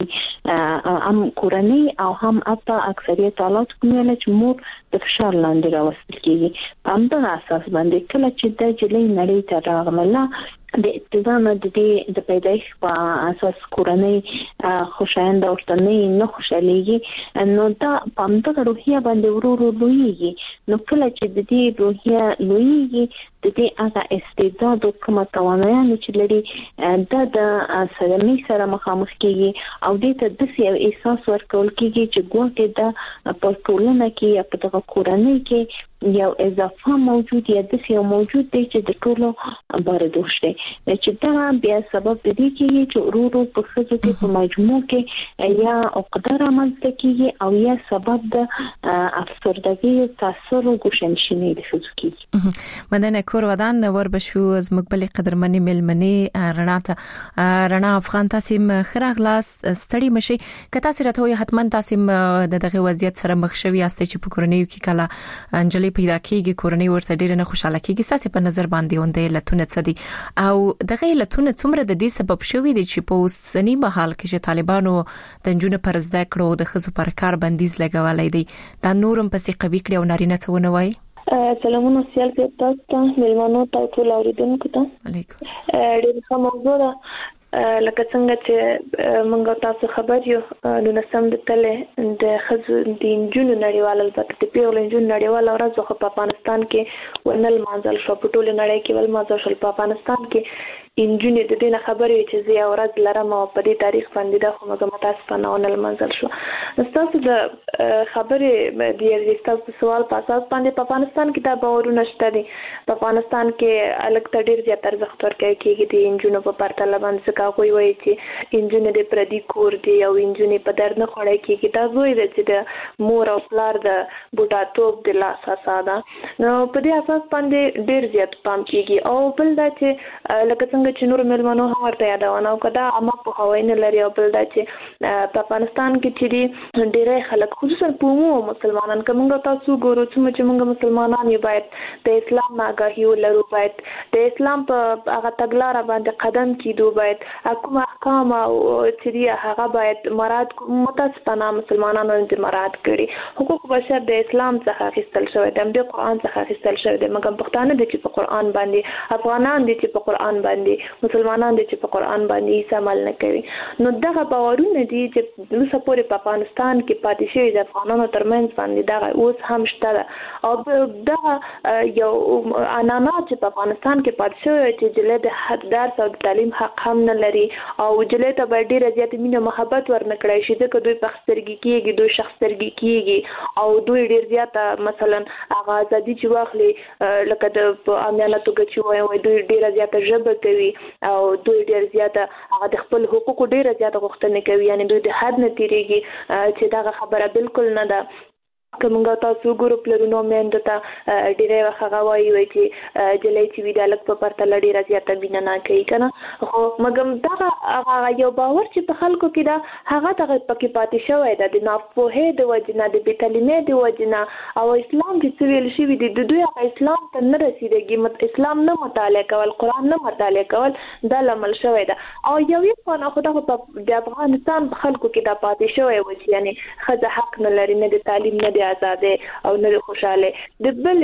P: هم کورنۍ او هم اته اکثریت حالات کومه چې مور د فشار لاندې راوستل کیږي په همدغه اساس باندې کله چې د جلې نړۍ ته راغله د ابتداء د دې د پیدایښت په اساس کورنۍ خوشاینده ورته نه خوشاليږي نو دا په همدغه روحیه باندې ورورو لویږي نو کله چې د دې روحیه لویږي د دې هغه استعداد او کومه توانایي چې لري دا د سلامي سره مخامخ کیږي او دې ته د یو احساس ورکول کیږي چې ګوته د په ټولنه کې یا په دغه کورنۍ کې یو اضافه موجود یا د یو موجود دی چې د ټولو باردوش دی چې دا بیا سبب دی چې چې ورو په خزو کې په مجموع کې یا عقده رامنځته کیږي او یا سبب د افسردګي او تاثیر ګوشنشیني د خزو کې.
O: مدنه کور ودان ور بشو از مقبل قدرمنی ملمنی رڼا ته رڼا افغان تاسو خراغ لاس ستړي مشي کته سره ته حتمان تاسو د دغه وضعیت سره مخ شوي است چې په کورنیو کې کله انجلي پیدا کیږي کورنۍ ورته ډیر نه خوشاله کیږي ساسي په نظر باندې وندې لتون څه دي او دغه لتون څومره د دې سبب شوی دی چې په اوسنی مهال کې چې طالبانو د جنونو پر زده کړو د خزو پر کار بندیز لګولای دي دا نورم پسې قوي کړي او نارینه څه ونه وای.
P: سلامونه سیال په تاسو ته ملمنو ته ټول اوریدونکو ته
O: علیکم.
P: ډیر ښه موضوع ده لکه څنګه چې موږ تاسو خبر یو نو نسم د تله د خزو د انجونو نړیوال البته د پیغلو انجونو نړیوال ورځ په افغانستان کې ونل مانځل شو په ټوله نړۍ کې ول مانځل شو په افغانستان کې انجونې د دې نه خبرې چې زه یو ورځ لرم او په دې تاریخ باندې دا خو موږ متاسفانه ونل مانځل شو. تاسو د خبرې د یوه تاسو سوال په اساس باندې په افغانستان کې دا باورونه شته دي په افغانستان کې الګ تډیر زیات ارزښت ورکړي کېږي د انجونو په پرتله باندې کا کوئی وایي چې انجونې د پردي کور دی او انجونې په درد نه خوړای کېږي دا وایي چې د مور او پلار د بوډاتوب د لاس اساسه نو په دې اساس باندې ډیر زیات پام کېږي او بل دا چې لکه څنګه چې نور ملمنو هم ورته یادونه او کدا اما په هواینه لري او بل دا چې په افغانستان کې چې دی ډیره خلک خصوصا په مو مسلمانان کومه تاسو ګورو چې موږ مسلمانان یو باید د اسلام آگاهی ولرو باید د اسلام په هغه تګلارې باندې قدم کیدو باید حکومت احکام او چې دی هغه باید مراد متاسفانه مسلمانانو د مراد کړي حقوق بشر د اسلام څخه اخیستل شوی د قرآن څخه اخیستل شوی د مګم پښتانه د چې په قرآن باندې افغانان د چې په قرآن باندې مسلمانان د چې په قرآن باندې هیڅ عمل نه کوي نو دغه باورونه دي چې نو سپورې په افغانستان کې پاتې شوی د افغانانو ترمنځ باندې دغه اوس هم شته او دغه یو انانا چې په افغانستان کې پاتې شوی چې جله د حد درس او تعلیم حق هم نه لري او جله ته باید ډیره زیات مینه محبت ورنکړای شي ځکه دوی پخسترګي کیږي دوی شخصرګي کیږي او دوی ډیر زیات مثلا هغه ازادي چې واخلي لکه د امیانه توګه چې وایي دوی ډیر زیات ژبه کوي او دوی ډیر زیاته هغه د خپل حقوقو ډیر زیاته غوښتنه کوي یعنی دوی د حد نه تیریږي چې دا خبره بالکل نه ده کومه تاسو ګروپ لرونو مېند ته ډیره وخت غوايي وي چې جلای چې ویډالک په پرتل ډیره زیاته بینه نه کوي کنه خو مګم دا هغه یو باور چې په خلکو کې دا هغه دغه پکې پاتې شوی دا د ناپوهه د وجنه د بیتلیمه د وجنه او اسلام چې ویل شي د دوی اسلام ته نه رسیدګي مت اسلام نه مطالعه کول قران نه مطالعه کول دا لمل شوی دا او یو یو نه خو د افغانستان خلکو کې دا پاتې شوی و چې یعنی خزه حق نه لري نه د تعلیم نه آزاده او نه خوشاله د بل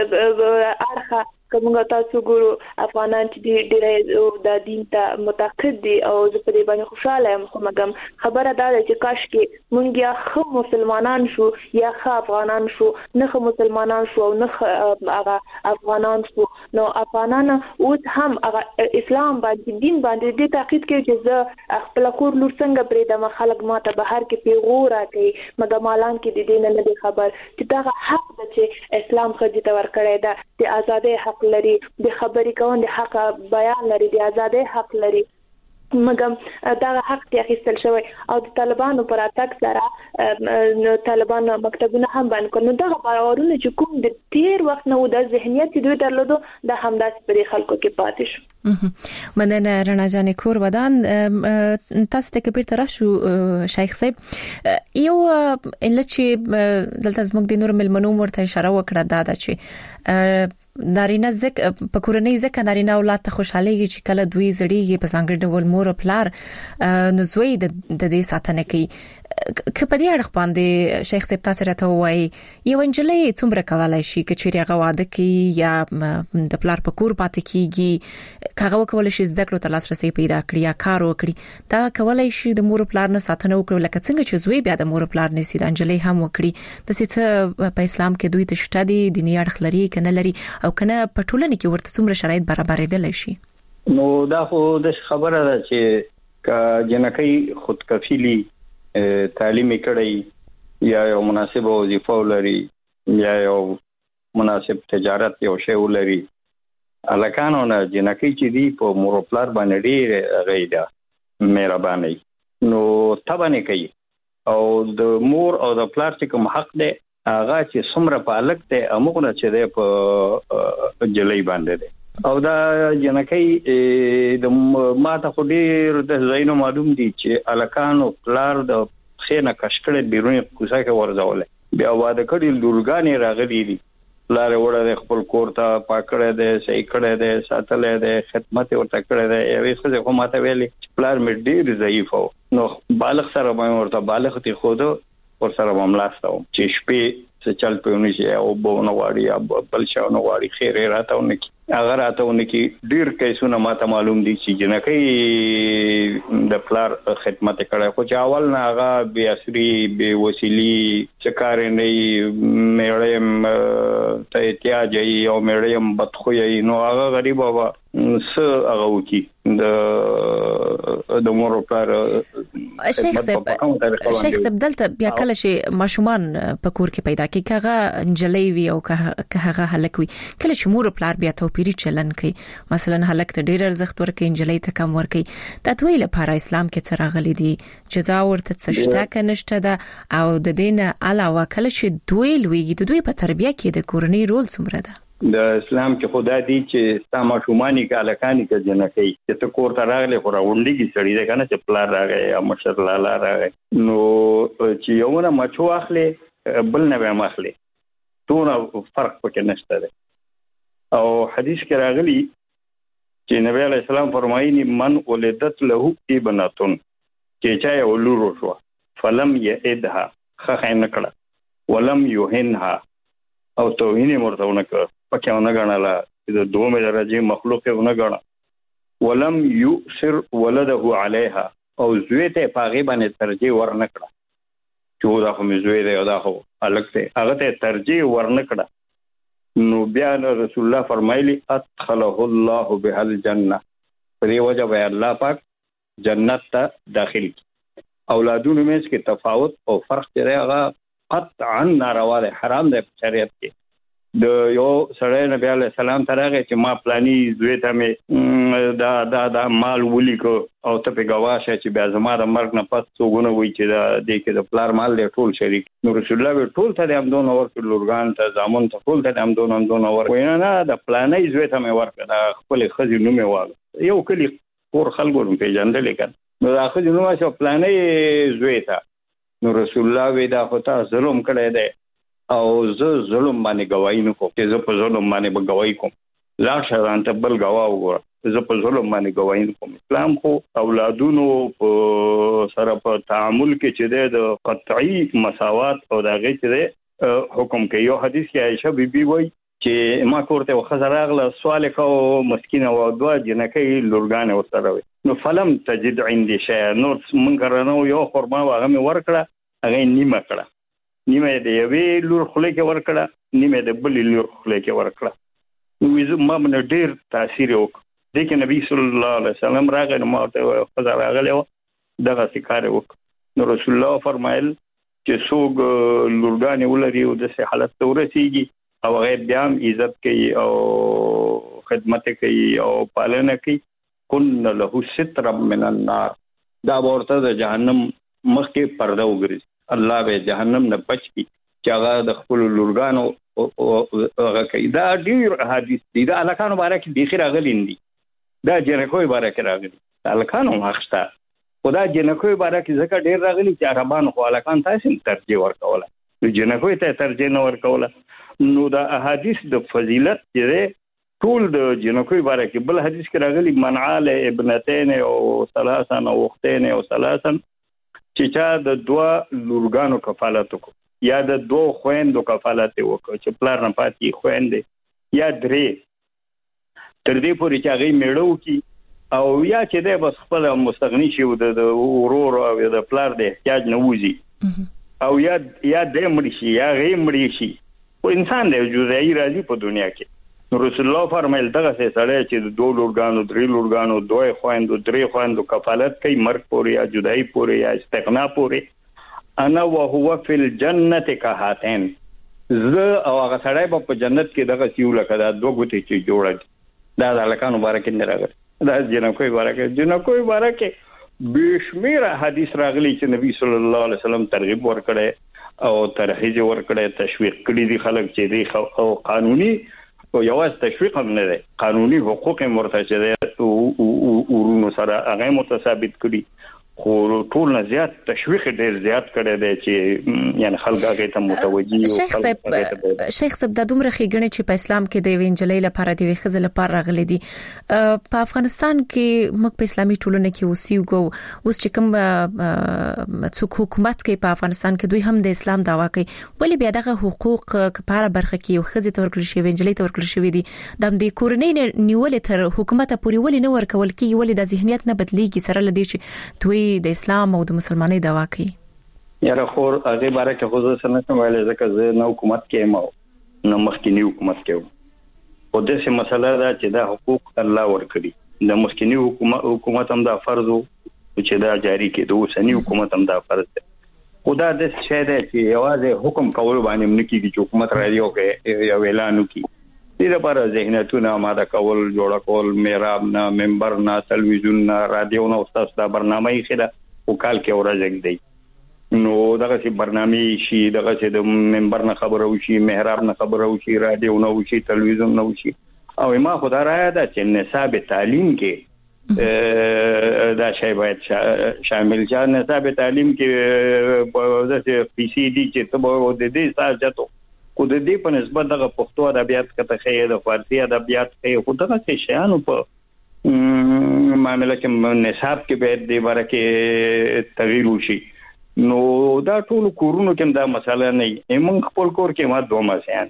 P: اړخه کومه تاسو ګورو افغانان چې ډېر د دین ته معتقد دي او زه په دې باندې خوشاله یم خو مګم خبره دا ده چې کاش کې مونږ یا خو مسلمانان شو یا خو افغانان شو نه خو مسلمانان شو او نه هغه افغانان شو نو افغانان اوس هم هغه اسلام باندې دین باندې د تاکید کوي چې زه خپل کور لور څنګه پرې د خلک ماته بهر کې پیغور راکړي مګم مالان کې د دین نه خبر چې دا حق ده چې اسلام خو دې تور کړی دا د آزادۍ حق لري د خبرې کول د حق بیان لري د ازادۍ حق لري مګم دا حق ته اخیستل شوی او د طالبانو پر اتاک سره طالبان مکتبونه هم باندې کړو دا باورونه چې کوم د تیر وخت نو د ذهنیت دوی درلودو د همداس پر خلکو کې پاتې شو.
O: مننه رڼا جان کور ودان تاسو ته کبیر تر شو شیخ صاحب یو لچې دلته زموږ د نور ملمنو مرته اشاره وکړه دا دا چې نارینه زک په کورنۍ زک نارینه اولاد ته خوشاليږي چې کله دوی زړیږي په څنګه ډول مور او پلار نو زوی د دې ساتنه کوي که په دې اړه باندې شیخ صاحب تاسو راته وایي یو انجلۍ څومره کولای شي چې هغه واده کوي یا د پلار په کور پاتې کیږي هغه وکول شي زده کړو ته لاسرسي پیدا کړی یا کار وکړي دا کولای شي د مور او پلار نه ساتنه وکړي لکه څنګه چې زوی بیا د مور او پلار نه سي د انجلۍ هم وکړي د څه په اسلام کې دوی ته شته دي دیني اړخ لري کنه لري او کنه په ټولنه کې ورته څومره شرایط برابرېدل شي
N: نو دا خو د خبره ده چې جنکۍ خودکفیلی تعلیم کړی یا یو مناسبه وظیفه ولري یا یو مناسب تجارت یو شی ولري الکانو نه جنکی چې دی په مور پلار باندې ډیر غیدا مهرباني نو تبانه کوي او د مور او د پلار چې کوم حق دی هغه چې څومره په الګ ته امغه چې دی په جلې باندې دی او دا جنکی د ماته خو ډیر د زینو معلوم دي چې الکانو پلار د خینه کشکړه بیرونی کوڅه کې ورځول بیا واده کړي لورګانی راغلي دي لار وړه خپل کور ته پاکړه ده صحیح کړه ده ساتلې ده خدمت ورته کړه ده یوې څه خو ماته ویلي پلار مې ډیر ضعیف و نو بالغ سره مې ورته بالغ تی خود ور سره مملاستو چې شپې څه چل په ونی او بونه واړی بل شاو نو واړی خیر راتهونه کی اگر راتهونه کی ډیر کیسونه ماته معلوم دي چې جنکې د پلار خدمت کړه خو چې اول نه هغه بیا سری به وسیلی چکار نه مېړم ته احتیاج او مېړم بدخوي نو هغه غریب بابا س هغه وکی د د مور پر
O: شیخ صاحب شیخ صاحب دلته بیا کله شي ماشومان په کور کې پیدا کی کغه انجلې وی او کغه هلکوي کله چې مور پلار بیا توپیری چلن کوي مثلا هلک ته ډیر ارزښت ورکړي انجلې ته کم ورکړي د تویل لپاره اسلام کې څه راغلي دي جزا ورته څه شته کنيشته ده او د دین علاوه کله چې دوی لویږي د دوی په تربیه کې د کورنۍ رول څومره ده
N: د اسلام کې خدا دی چې ستا ماشومانی کالکانی کې جنکی چې ته کور ته راغلی خو راوندې کی سړی ده کنه چې پلار راغی یا مشر لالا راغی نو چې یوونه مچو اخلي بل نه به مخلي ټول فرق پکې نشته ده او حدیث کې راغلی چې نبی علیہ السلام فرمایي من ولدت له ابنتون چې چا یو لور شو فلم یعدها خخ نه کړه ولم یهنها او توهین مرتونه کړ پکې ونه غناله د دومره درجه مخلوق ونه غنا ولم یؤثر ولده علیها او زوی ته پاغي باندې ترجیح ورنکړه چې دا خو زوی دی دا خو الګ ته هغه ته ترجیح ورنکړه نو بیا رسول الله فرمایلی ادخله الله به الجنه پرې وجه به الله پاک جنت ته داخل اولادونو مېس کې تفاوت او فرق دی هغه قطعا ناروا ده حرام ده شریعت کې د یو سړی نبی علیہ السلام ترغه چې ما پلاني زوی ته مې دا دا دا مال ولیکو او ته په گواشه چې بیا زما د مرګ نه پس څوګونه وای چې دا د کې د پلار مال له ټول شریک نو رسول الله ټول ته هم دون اور لورګان ته زامن ته ټول ته هم دون هم دون اور وینا نه د پلاني زوی ته مې ورکړه خپل خزي نومه واغ یو کلی کور خلکو په پیژندل کړه نو دا خزي نومه شو پلاني زوی ته نو رسول الله وی دا خو ته ظلم کړی دی او زه ظلم باندې گواہی نه کوم چې زه په ظلم باندې به گواہی کوم لا شران ته بل گواه وګوره زه په ظلم باندې گواہی نه کوم اسلام خو اولادونو په سره په تعامل کې چې د قطعی مساوات او دغه چې حکم کوي یو حدیث کې عائشہ بیبي وایي چې ما کوړته وخزر اغله سوال کو مسکینه او دوا جنکې لورګانه وسره وي نو فلم تجد عندي شيء نو منکرنو یو خرما واغه مې ورکړه هغه نیمه کړه نیمه د یوې لور خله کې ورکړه نیمه د بل لور خله کې ورکړه نو ویزه ما من ډیر تاثیر وکړ د کې نبی صلی الله علیه وسلم راغی نو ما ته خزر اغله دغه سکار وکړ نو رسول الله فرمایل چې څوک لورګانه ولري او د صحت حالت تورسیږي او هغه بیا عزت کوي او خدمت کوي او پالنه کوي کن له ستر من النار دا ورته د جهنم مخ کې پرده وګرځي الله به جهنم نه بچ کی چې هغه د خپل لورګانو هغه کوي دا ډیر حدیث دي دا الکانو باره کې د خیر غلین دي دا جنکوي باره کې راغلي الکانو مخستا خدا جنکوي باره کې ځکه ډیر راغلي چې عربان خو الکان تاسو ترجیح ورکوله نو جنکوي ته ترجیح نه ورکوله نو دا احادیث د فضیلت چې ټول د جنکوي باره کې بل حدیث کې راغلي منعال ابنتين او ثلاثا او اختين او ثلاثا چې چا د دوا لورګانو کفالت وکړو یا د دوه خويندو کفالت وکړو چې پلار نه پاتې خويندې یا درې تر دې پورې چې هغه میړو کی او یا چې د بس خپل مستغنی شي د ورور او د پلار د احتیاج نه وځي او یا یا د مړي شي یا غي مړي شي او انسان د جزئی راځي په دنیا کې نو رسول الله فرمایل دغه سړی چې د دوه لورګانو درې لورګانو دوه خويندو درې خويندو کفالت کوي مرګ پورې یا جدای پورې یا استغنا پورې انا وهو فی الجنه کهاتین زه او هغه سړی په جنت کې دغه سیول کړه دوه ګوتې چې جوړه دا د لکانو بارکه نه راغلی دا جنکوي بارکه جنکوي بارکه بشمیره حدیث راغلی چې نبی صلی الله علیه وسلم ترغیب ورکړي او ترهیج ورکړي تشویق کړي دي خلک چې دی او قانوني او یواز تشویق هم نه دی قانوني حقوق مرتجع او ورونو سره هغه متثابت کړي خو ټول نه زیات تشویق ډیر زیات کړي دی چې یعنی خلک هغه ته متوجي او
O: شیخ صاحب شیخ صاحب د دومره خېګنې چې په اسلام کې د وینجلې لپاره د وخزل لپاره راغلي دي په افغانستان کې موږ په اسلامي ټولنه کې اوسېږو اوس چې کوم څوک حکومت کوي په افغانستان کې دوی هم د اسلام دعوا کوي ولې بیا دغه حقوق لپاره برخه کې یو خزې تورکل شي وینجلې تورکل شي دي د دې کورنۍ نیولې تر حکومت پورې ولې نه ورکول کیږي ولې د ذهنیت نه بدليږي سره لدی چې دوی د اسلام او د مسلمانۍ دعوا کوي
N: یاره خور هغه باره کې خو زه څنګه کوم ویل ځکه زه نو حکومت کې ما نو مخکینی حکومت کې او د څه مسله دا چې دا حقوق الله ورکړي د مخکینی حکومت حکومت هم دا فرض او چې دا جاری کېدو سنی حکومت هم دا فرض دی خدا د څه دی چې یوازې حکم کول باندې منکې چې حکومت را دی او کې یو اعلان وکړي دې لپاره ذهنیتونه آماده کول جوړ کول میراب نه منبر نه تلویزیون نه رادیو نه اوسه دا برنامه یې خله او کال کې اورځګ دی نو دغه چې برنامه شي دغه چې د منبر نه خبرو شي محراب نه خبرو شي رادیو نه شي تلویزیون نه شي او ما خدای را ده چې نصاب تعلیم کې دا شی باید شامل شي نصاب تعلیم کې د پی سی ډي چې ته د دې ساجتو کو د دې په نسبت دغه پښتو ادبیات کته خې د فارسی ادبیات خې خو دغه څه شیانو په معاملې کې نصاب کې به د باره کې تغییر وشي نو دا ټول کورونو کې دا مسله نه ای موږ خپل کور کې ما دوه مسیان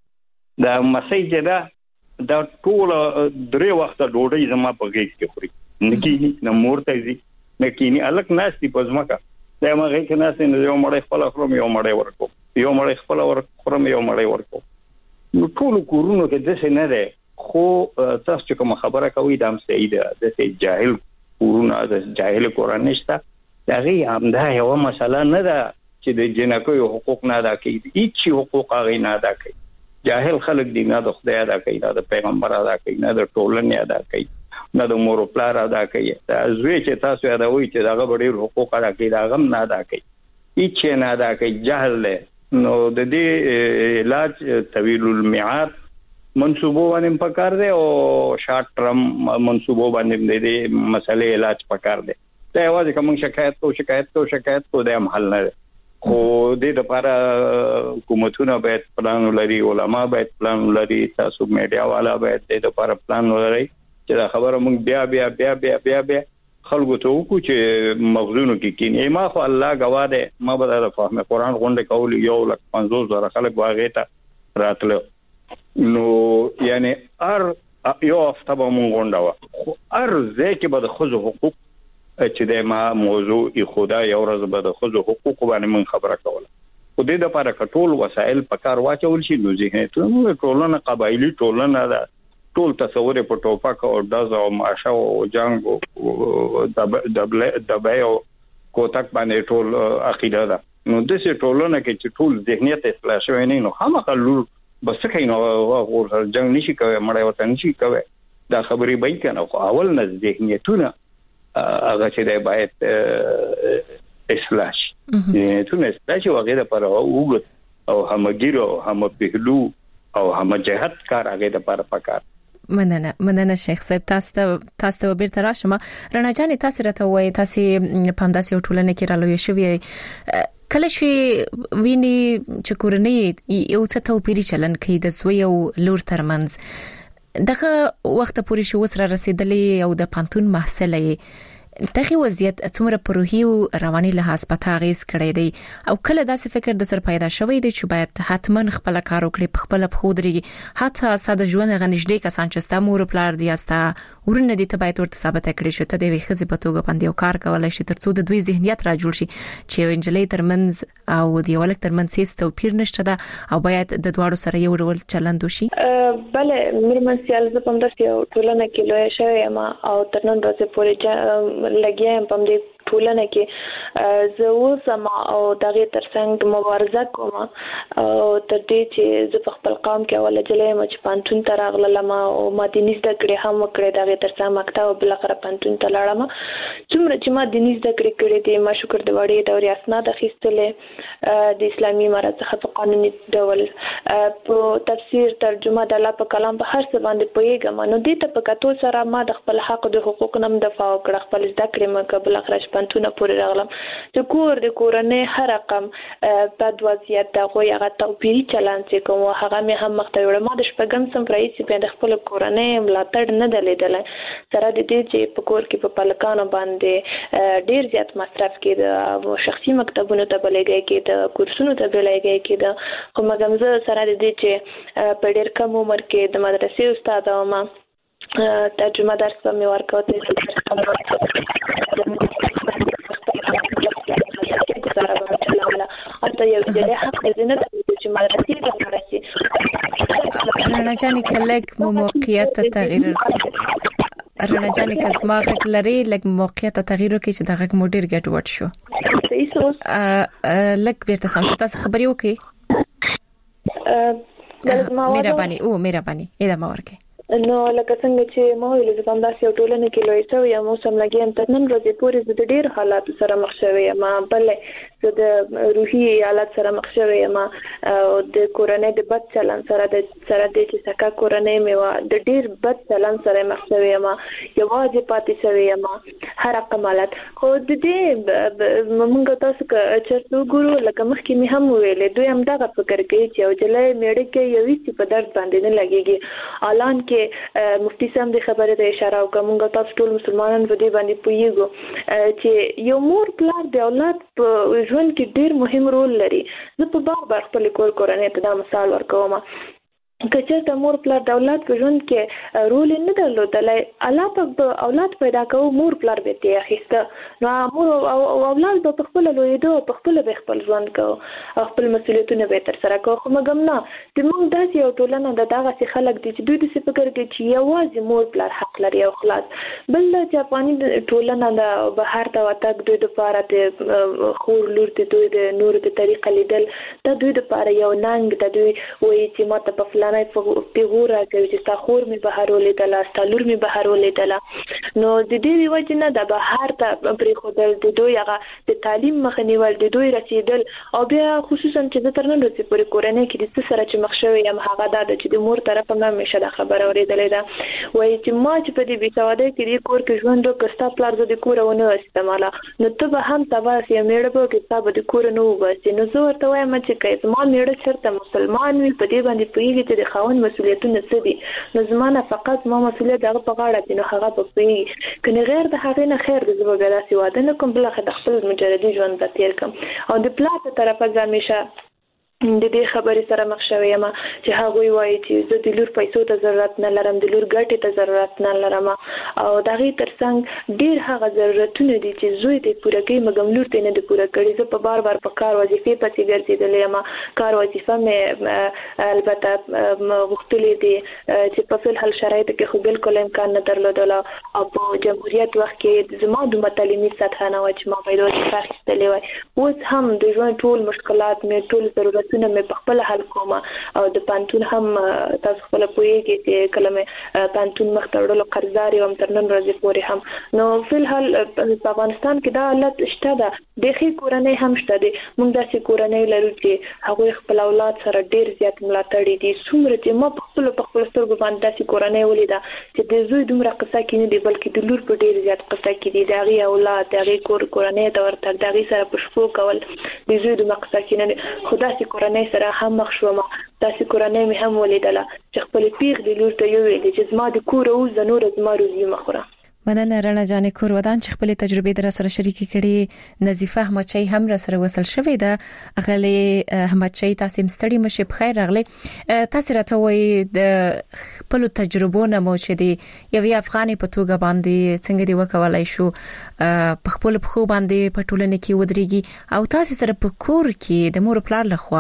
N: دا مسې دا دا ټول درې وخت ډوډۍ زما په کې کې خوري نکینی نو مورته دي نکینی الک ناشتي پزماکا دا ما غي کنه سن یو مړ خپل خپل یو مړ ورکو یو مړ خپل ورکو یو مړ ورکو نو ټول کورونو کې د څه نه ده خو تاسو چې کوم خبره کوي دا هم صحیح ده د جاهل کورونه د جاهل قرآن نشته دا غي همدا یو مسله نه ده چې د جنکو حقوق نه ادا کوي هیڅ حقوق هغه نه ادا کوي جاهل خلک دي نه د خدای ادا کوي نه د پیغمبر ادا کوي نه د ټولنې ادا کوي نه د مور پلار ادا کوي دا زوی چې تاسو ادا وایي چې داغه ډېر حقوق ادا کوي دا غم نه ادا کوي هیڅ نه ادا کوي جهل له نو د دې علاج طویل المیعاد منصوبو باندې پکار دی او شارټ ټرم منصوبو باندې د دې مسلې علاج پکار دی دا یوازې کوم شکایت کو شکایت کو شکایت کو د حل نه خو د لپاره حکومتونه باید پلان لري علما باید پلان لري تاسو میډیا والا باید د لپاره پلان لري چې دا خبره موږ بیا بیا بیا بیا بیا بیا خلکو ته وکړو چې مغزونو کې کینې ما خو الله گواه ده ما به د فهم قرآن غونډه کول یو لک پنځوس زره خلک واغې ته راتله نو یعنی ار یو هفته به مونږ غونډه وه ار ځای کې به د ښځو حقوق چې د ما موضوع ای خدا یو ورځ به د ښځو حقوق باندې مونږ خبره کوله خو دې دپاره که ټول وسایل په کار واچول شي نو ذهنیتونه ټولنه قبایلي ټولنه ده ټول تصور په ټوپک او ډز او ماشه او جنگ او دبای او کوتک باندې ټول عقیده ده نو د څه ټولنه کې چې ټول ذهنیت اصلاح شوی نه نو خامخا لور بس کین او ور جنگ نشي کوي مړی وطن نشي کوي دا خبرې به کنه خو اول نه ذهنیتونه هغه چې دی باید اصلاح شي ذهنیتونه اصلاح شي هغه لپاره وګت او همګیرو هم پهلو او هم جهت کار هغه لپاره پکار
O: مننه مننه شیخ صاحب تاسو ته تاسو ته بیرته راشم رڼا جان تاسو راته وایي تاسو په همداسې ټولنه کې رالوي شوی کله چې ویني چې کورنۍ یو څه توپیری چلن کوي د زوی او لور ترمنځ دغه وخت پورې شو سره رسیدلې او د پانتون محصلې دغه وضعیت څومره پروهي او رواني لحاظ په تاغیز کړی دی او کله داسې فکر د سر پیدا شوی دی چې باید حتما خپل کار وکړي په خپل خودري حتی ساده ژوند غنښدې کسان چې ستا مور پلار دی استا ورنه دي ته باید ورته ثابت کړي شو ته د ویخزي په توګه باندې یو کار کولای شي ترڅو د دوی ذهنیت را جوړ شي چې انجلۍ ترمنځ او د ولک ترمنځ هیڅ توپیر نشته ده او باید د دواړو سره یو ډول چلند وشي
P: بله مرمن سیال ز پم د ټولنه کې لوي شوی ما او ترنن ورځې پورې لګیا هم په دې ټولنه کې زه اوسم او دغه ترڅنګ مبارزه کوم او تر دې چې زه په خپل قوم کې اوله جلې مچ پانتون ته راغلم او ما دیني زده کړې هم وکړې دغه ترڅنګ مکتب او بل اخر پانتون ته لاړم څومره چې ما دیني زده کړې کړې دي ما شکر د وړې دورې اسناد اخیستلې د اسلامي امارت څخه په قانوني ډول په تفسیر ترجمه د الله په کلام په هر څه باندې پوهیږم نو دې ته په کتو سره ما د خپل حق د حقوق نم دفاع وکړه خپل زده کړې ما قبل اخرج پانتونه پورې راغلم د کور د کورنۍ هر رقم په وضعیت د غوي هغه توپیری چلان چې کوم هغه مې هم مخته وړم ما د شپږم سم پرایس په د خپل کورنۍ ملاتړ نه دلیدل سره د دې چې په کور کې په پلکانو باندې ډیر زیات مصرف کېده شخصي مکتبونو ته بلګي کېده کورسونو ته بلګي کېده خو مګم زه سره د دې چې په ډیر کم عمر کې د مدرسې استاد وم ترجمه درس په مې ورکاو ته اته یو ځای حق دې نه چې مدرسې ته ورسي
O: رڼا جانې کلک مو موقعیت تغییر کړ رڼا جانې کزما غږ لري لکه موقعیت تغییر وکړي چې د غږ مو ډیر ګډ وډ شو لکه بیرته سم شو تاسو خبرې وکړي مهرباني او مهرباني اې دا ما ورکه
P: نو لکه څنګه چې ما ویل چې کوم داسې ټولنه کې لوي شو یا مو سم لګیم تر نن ورځې پورې د ډیر حالات سره مخ شوی ما بل د روحي حالات سره مخ شوی ما او د کورنۍ د بد چلن سره د سره د چې سکه کورنۍ مې د ډیر بد چلن سره مخ شوی ما یوازې پاتې شوی ما هر کمالات خو د دې موږ تاسو چې ګورو لکه مخکې مې هم ویلې دوی هم دغه فکر کوي چې او جلې میړه کې یو څه په درد باندې نه لګيږي اعلان کې مفتي سم د خبره د اشاره او کوم تاسو ټول مسلمانان په دې باندې پوهیږو چې یو مور پلار د اولاد په ژوند کې ډیر مهم رول لري زه په بار بار خپل کور کورنۍ ته دا مثال ورکوم کچې د مور پلار د اولاد په ژوند کې رول نه درلودلای الله په اولاد پیدا کوي مور پلار به ته اخیسته نو مور او اولاد په خپل لویدو په خپل به خپل ژوند کوي خپل مسؤلیتونه به تر سره کوي خو مګم نه د موږ داسې یو ټولنه د دغه څخه خلک دي چې دوی د څه فکر کوي چې یوازې مور پلار حق لري او خلاص بل د جاپاني ټولنه د بهر ته وتاک دوی د لپاره د خور لور ته دوی د نور په طریقه لیدل د دوی لپاره یو ننګ د دوی وایي چې ماته په نه په پیغورا کوي چې تا خور می بهارولې دلا ستالور می بهارولې دلا نو د دې وجه نه د بهر ته پرې خودل د دوی هغه د تعلیم مخنیول د دوی رسیدل او بیا خصوصا چې د ترنن ورځې پورې کورنۍ کې د سره چې مخشوي هم هغه د چې د مور طرف نه مشه د خبره اورېدلې ده وایي چې ما چې په دې بيسواده کې د کور کې ژوند وکستا پلار د کورونه استعماله نو ته به هم تبا سي میړه په کې تاسو د کور نه وباسي نو زه ورته وایم چې کله ما میړه چرته مسلمان وي په دې باندې پوهیږي چې د خاوند مسؤلیتونه څه دي نو زمانه فقط ما مسؤلیت هغه په غاړه دي نو هغه په پوهیږي کنه غیر د هغه نه خیر د زبر داسې واده نه کوم بل خدای خپل مجردي ژوند ته تیر کوم او د پلاټ طرفه ځمیشه د دې خبرې سره مخ شوی یم چې هغه وایي چې زه د لور پیسو ته ضرورت نه لرم د لور ګټې ته ضرورت نه لرم او دغه ترڅنګ ډیر هغه ضرورتونه دي چې زوی دې پوره کوي مګم لور ته نه دې پوره کړي زه په بار بار په کار وظیفې پسې ګرځېدلې یم کار وظیفه مې البته غوښتلې دي چې په فل حل شرایطو کې خو بالکل امکان نه درلودل او په جمهوریت وخت کې زما د تعلیمي سطح نه و چې ما پیدا کړې وای اوس هم د ژوند ټول مشکلات مې ټول ضرورت ونه مې په خپل حل کوم او د پانتون هم تاسو خپل پوهیږئ چې کلمه پانتون مختړلو قرضدار یم تر نن ورځې پورې هم نو فل حال په افغانستان کې دا حالت شته ده د خې کورنۍ هم شته دي موږ داسې کورنۍ لرو چې هغه خپل اولاد سره ډیر زیات ملاتړ دي څومره چې ما په خپل په خپل سترګو باندې داسې کورنۍ ولیده چې د زوی دومره قصه کې نه دی بلکې د لور په ډیر زیات قصه کې دي دغه اولاد دغه کور کورنۍ ته ورته دغه سره پښپو کول د زوی د مقصد کې نه خدا سي کورنۍ سره هم مخ شوم تاسو کورنۍ مې هم ولیدله چې خپل پیغ د لور ته یو ویل چې زما د کور او زنور زما روزي مخوره
O: مننه رڼا جانې کور ودان چې خپل تجربې در سره شریکې کړي نظیفه احمدچی هم را سره وصل شوې ده اغلی احمدچی تاسو مستړي مشه په خیر راغلی تاسو راته وایي د خپل تجربو نه مو چې دی یو افغاني په توګه باندې څنګه دی وکولای شو په خپل په خو باندې په ټولنه کې ودرېږي او تاسو سره په کور کې د مور پلار لخوا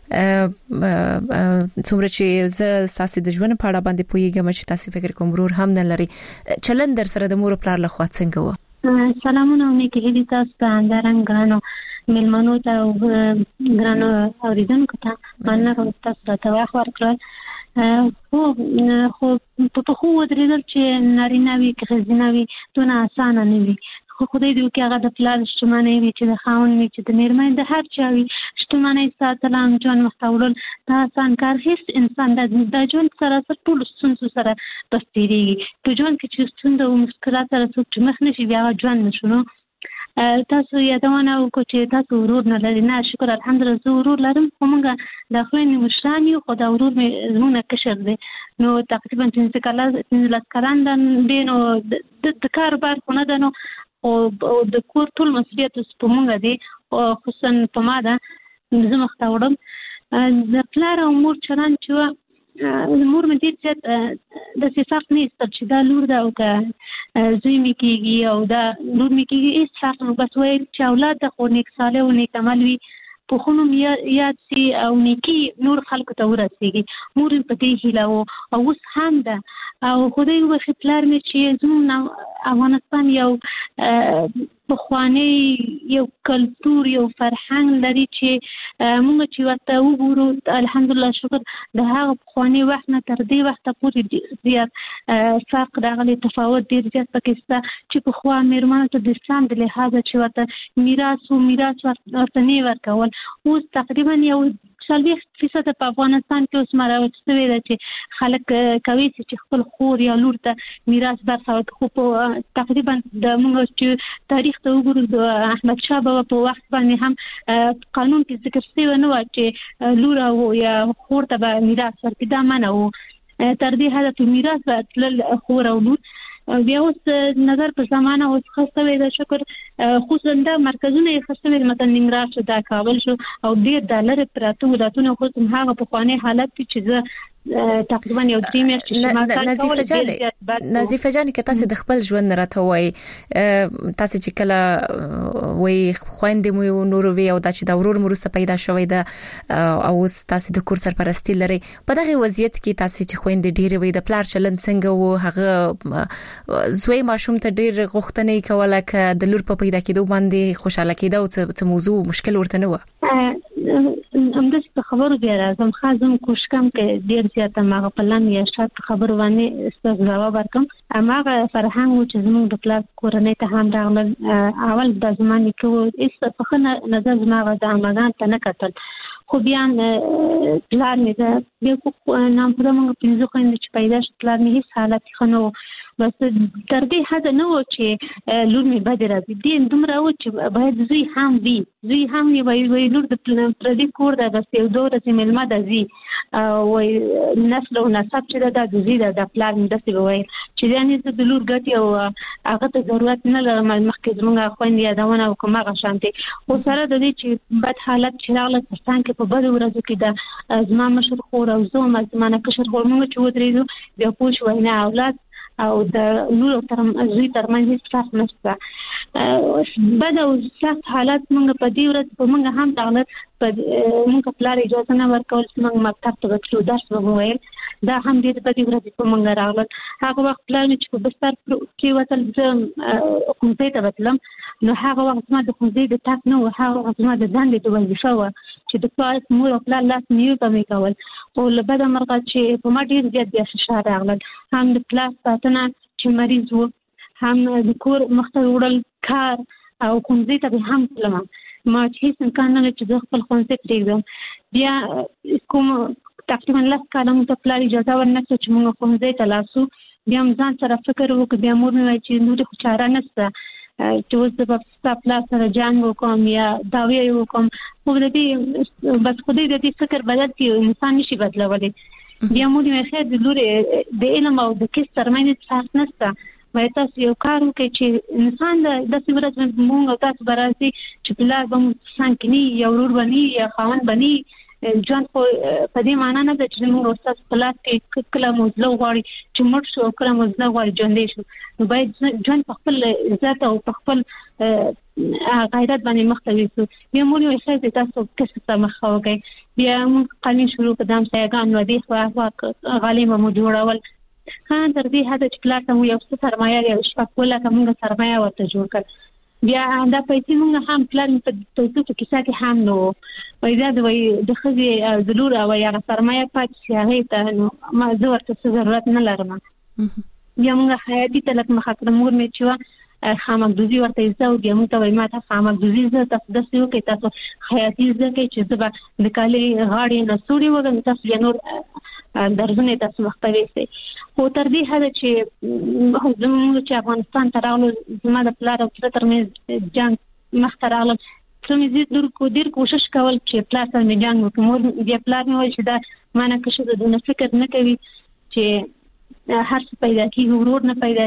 O: څومره چې زه تاسو د ژوند په اړه باندې پوهیږم چې تاسو فکر کوم ورور هم نه لري چلند در سره د مور پلار لخوا څنګه و
Q: سلامونه او نیکی هیلې تاسو ته همدارنګه ګرانو مېلمنو ته او ګرانو اورېدونکو ته مننه کوم تاسو راته وخت ورکړل. خو خو په پخو ودرېدل چې نارینه وي که ښځینه وي دونه اسانه نه وي، خو خدای دې وکړي هغه د پلار شتمنۍ وي چې د خاوند وي چې د مېرمنې د هر چا وي شتمنۍ ساتل هم ژوند مخته وړل دا اسان کار هېڅ انسان د ژوند سراسر ټولو ستونزو سره بس تېرېږي. په ژوند کې چې ستونزه او مشکلات سره څوک چې مخ نه شي بیا هغه ژوند نه شو. نو تاسو یادونه وکړو چې تاسو ورور نه لرئ. نه شکر الحمدلله زه ورور لرم، خو موږ د خویندې مشران یو، خو دا ورور مې زموږ نه کشر دی، نو تقریبا پنځه کاله پنځلس کلن دی، نو د کار بار خو نه ده، نو او د کور ټول مسؤلیت په موږ دی، خصوصا په ما ده، زه مخته وړم. د پلار او مور چلند چې مور مې ډېر زیات داسې فرق نه ایستل چې دا لور ده او که زوی مې کېږي او دا لور مې کېږي، هېڅ فرق نه، بس ویل چې اولاد ده خو نیک صالح او نیک عمل وي، په خونو مې یاد سي او نیکي نور خلکو ته ورسېږي. مور مې په دې هیله و او اوس هم ده، او خدای وبخښي پلار مې چې زموږ افغانستان یو پخوانی یو کلتور یو فرهنګ لري چې موږ چې ورته وګورو الحمدلله شکر د هغه پخوانی وخت نه تر دې وخته پورې زیات فرق راغلی، تفاوت ډېر زیات پکې شته چې پخوا مېرمنو ته د اسلام د لحاظه چې ورته میراث و میراث ورته نه ورکول، اوس تقریبا یو څلوېښت فیصده په افغانستان کې اوس مراوت شوې ده چې خلک کوي چې خپل خور یا لور ته میراث برخه ورکړي. خو په تقریبا د موږ چې تاریخ ته وګورو د احمد شاه بابا په وخت باندې هم قانون کې ذکر شوی نه و چې لور او یا خور ته به میراث ورکړي، دا منع و. تر دې حده په میراث به تلل خور او لور. بیا اوس نظر په زمانه اوس ښه شوی ده شکر، خصوصا دا مرکزونه یې ښه شوي، مثلا ننګرهار شو، دا کابل شو، او ډېر دا لرې پراته ولایتونه خو هغه پخوانی حالت کې چې زه تقریبا یو درې میاشتې
O: نظیفه جان که تاسو د خپل ژوند راته وای تاسو چې کله وای خويندې مو نور وی او دا چې د ورور مرسته پیدا شوې ده او تاسو د کور سرپرستی لري، په دغه وضعیت کې تاسو چې خويندې ډېر وی د پلار چلند څنګه وو؟ هغه زوی ماشوم ته ډېر غوښتنې کوله ک د لور په پیدا کېدو باندې خوشاله کېده او څه موضوع مشکل ورته نه و؟
Q: همداسې په خبرو بیا راځم، خاصم کوشش کوم کې ډېر زیاته ماغه پلان یا شات خبرو باندې ستاسو جواب ورکم. اماغه فرهنګ و چې زموږ د پلان کورنۍ ته هم راغلل، اول د زمانه کې ایست په خنه نظر زماغه د اماغان ته نه کتل، خو بیا پلان مې ده بیا کو نام په موږ پنځه خويندې چې پیدا شو، پلان مې هیڅ حالت خنو، بس تر دې حد نه و چې لور مې بد راځي، دې دومره و چې باید زوی هم وي، زوی هم وي، وي لور د پردي کور ده، بس یو دوه ورځې مېلمه ده زی او نسل او نسب چې ده د زوی ده، د پلان مې داسې وویل چې یعنې زه د لور ګټې او هغه ته ضرورت نه لرم، مخکې زموږ خویندې یادونه وکړم هغه شانتې، خو سره د دې چې بد حالت چې راغله پاکستان کې په بدو ورځو کې ده زما مشر خور او زه هم زما نه کشر خور موږ چې ودرېدو بیا پوه شوی نه اولاد او د لور تر زوی ترمنځ هیڅ فرق نشته. بد او سخت حالات موږ په دې ورځ په موږ هم دغلت په موږ پلار اجازه نه ورکول چې موږ مکتب ته وتلو درس وویل، دا هم دې په دې ورځ په موږ راغلل. هغه وخت پلار مې چې په بستر کې وتل زه ښوونځي ته وتلم، نو هغه وخت ما د ښوونځي د تګ نه و، هغه وخت ما د دندې د وظیفه وه چې د پلار مور او پلار لاس نیو به مې کول، خو له بده مرغه چې په ما ډېر زیات بیا فشار راغلل، هم د پلار ساتنه چې مریض و، هم د کور مخته وړل کار او ښوونځي ته به هم تلم، ما چې هیڅ امکان نه چې زه خپل ښوونځي پرېږدم. بیا کوم تقریبا لس کاله موږ ته پلار اجازه ورنکړه چې موږ ښوونځي ته لاړ شو. بیا هم ځان سره فکر وکړ، بیا مور مې وایي چې نورې خو چاره نشته چې اوس زه به ستا پلار سره جنګ وکړم یا دعوې یې وکړم، خو د دې بس خدای د دې فکر بدل کړي، انسان نشي بدلولی. بیا مور مې وایي خیر د لورې د علم او د کس ترمنځ فرق نشته، باید تاسو یو کار وکړئ چې انسان د داسې ورځ مونږ او تاسو به راځي چې پلار به مو څنګ کې نه یا ورور به نه یا خاوند به نه، ژوند خو په دې معنا نه ده چې موږ ستاسو په لاس کې کله مو زړه غواړي چې مړ شو او کله مو زړه غواړي ژوندی شو، نو باید ژوند په خپل عزت او په خپل غیرت باندې مخ ته ویسو. بیا مور مې وایي چې تاسو کسب ته مخه وکړئ. بیا موږ قانون شروع کړ، د همسایګانو ودې خوا غالۍ به مو جوړول، ها تر دې حد چې پلار ته یو څه سرمایه یا شپږ ولا کومه سرمایه ورته جوړ کړ بیا دا پیسې موږ هم پلان په توګه کې کیسه کې هم نو وایي دا د خزي ضرور او یا سرمایه پاتې شي هغه ته نو ما زه ورته ضرورت نه لرم بیا موږ حیاتي تلک مخاطر موږ مې چې خامخدوزي ورته ایستو بیا موږ ته وایي ما ته خامخدوزي زه تاسو د سیو کې تاسو حیاتي زه کې چې زه به د کالي غاړې نه سوري وګم تاسو بیا نور درځنه تاسو مختوي سي خو تر دې حد چې زموږ چې افغانستان ته راغلو زما د پلار او ترمنځ جنگ مخ ته راغلم څه مې زه ډېر کو ډېر کوشش کول چې پلار سره مې جنگ وکړم بیا پلار مې وایي چې دا مانه که څه د فکر نه کوي چې هر څه پیدا کیږي ورور نه پیدا